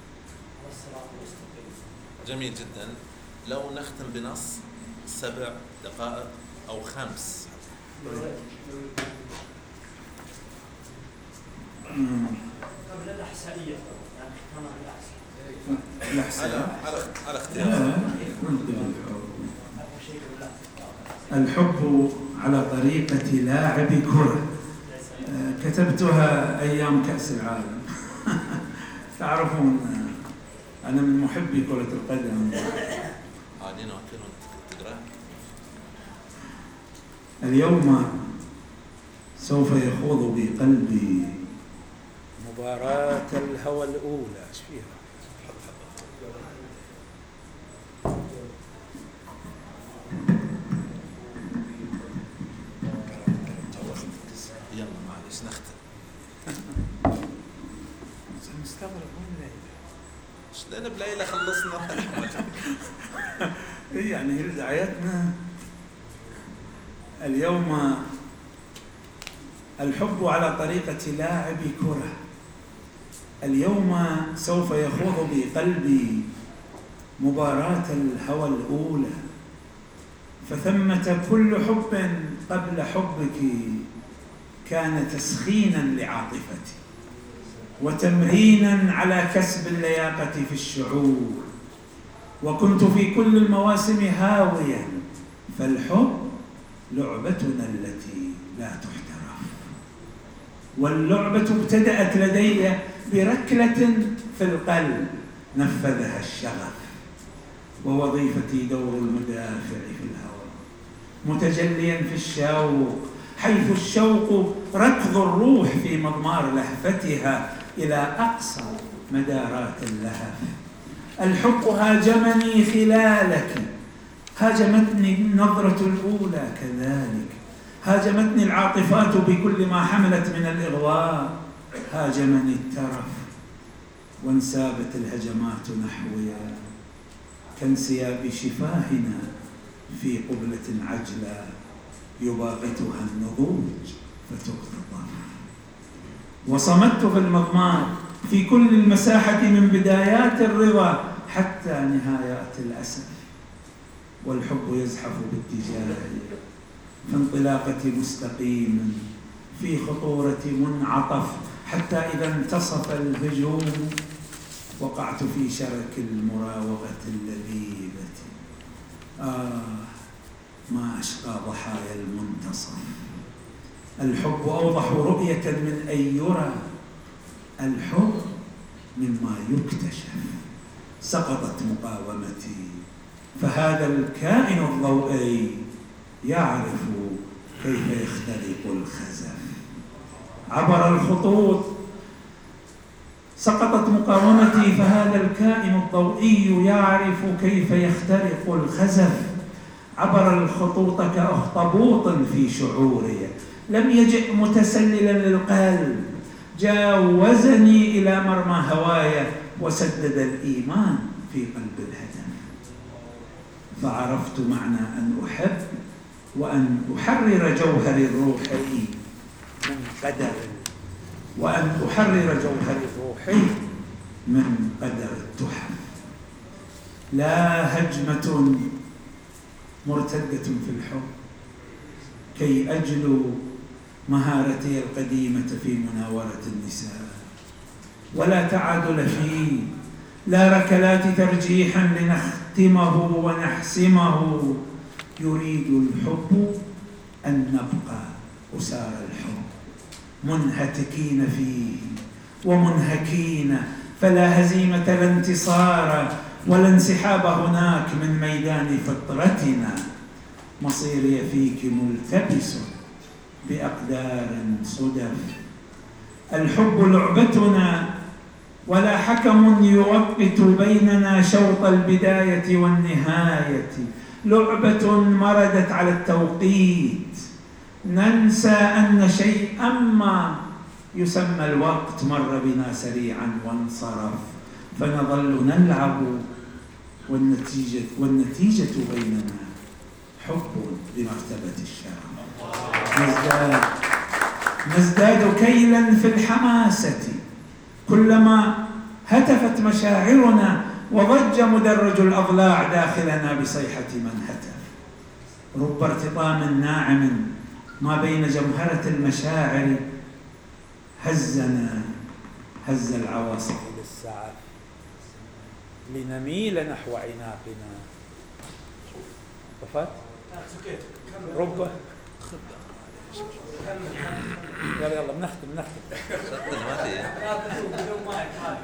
جميل جدا. لو نختم بنص سبع دقائق أو خمس. قبل الأحسائية يعني كما الأحسائية على على اختيار. الحب على طريقة لاعب كرة، كتبتها أيام كأس العالم. تعرفون أنا من محبي كرة القدم. اليوم سوف يخوض بقلبي مباراة الهوى الأولى. ايش فيها؟ يلا معلش نختم. مستغرب وين ليلى؟ ايش لنا بليلى خلصنا. ايه يعني هي دعايتنا اليوم. الحب على طريقة لاعب كرة. اليوم سوف يخوض بقلبي مباراة الهوى الأولى، فثمة كل حب قبل حبك كان تسخينا لعاطفتي وتمرينا على كسب اللياقة في الشعور، وكنت في كل المواسم هاويا، فالحب لعبتنا التي لا تحترف، واللعبة ابتدأت لدي بركلة في القلب نفذها الشغف، ووظيفتي دور المدافع في الهوى متجليا في الشوق، حيث الشوق ركض الروح في مضمار لهفتها إلى أقصى مدارات اللهف. الحب هاجمني خلالك، هاجمتني النظرة الأولى كذلك، هاجمتني العاطفات بكل ما حملت من الإغواء، هاجمني الترف وانسابت الهجمات نحويا كانسياب شفاهنا في قبلة عجلة يباغتها النضوج فتقتطع. وصمت في المضمار في كل المساحة من بدايات الرضا حتى نهايات الأسف، والحب يزحف باتجاهي في انطلاقة مستقيم في خطورة منعطف، حتى إذا انتصف الهجوم وقعت في شرك المراوغة اللذيذة. آه ما أشقى ضحايا المنتصف. الحب أوضح رؤية من أن يرى، الحب مما يكتشف. سقطت مقاومتي، فهذا الكائن الضوئي يعرف كيف يخترق الخزف. عبر الخطوط، سقطت مقاومتي، فهذا الكائن الضوئي يعرف كيف يخترق الخزف. عبر الخطوط كأخطبوط في شعوري، لم يجئ متسللا للقلب، جاوزني إلى مرمى هوايا وسدد الإيمان في قلب الهدف. فعرفت معنى أن أحب وأن أحرر جوهر الروح من قدر، وأن أحرر جوهر الروح من قدر التحف. لا هجمة مرتدة في الحب كي أجلو مهارتي القديمة في مناورة النساء، ولا تعادل فيه، لا ركلات ترجيح لنختمه ونحسمه. يريد الحب أن نبقى أسار الحب منهتكين فيه ومنهكين، فلا هزيمة لا انتصار ولا انسحاب هناك من ميدان فطرتنا. مصيري فيك ملتبس بأقدار صدف. الحب لعبتنا ولا حكم يوقت بيننا شوط البداية والنهاية، لعبة مردت على التوقيت. ننسى أن شيئا ما يسمى الوقت مر بنا سريعا وانصرف، فنظل نلعب والنتيجة, والنتيجة بيننا حب بمرتبة الشرف. نزداد, نزداد كيلا في الحماسة كلما هتفت مشاعرنا وضج مدرج الأضلاع داخلنا بصيحة من هتف. رب ارتطام ناعم ما بين جمهرة المشاعر هزنا هز العواصف للسعف لنميل نحو عناقنا. وفات رب يلا يلا بنختم بنختم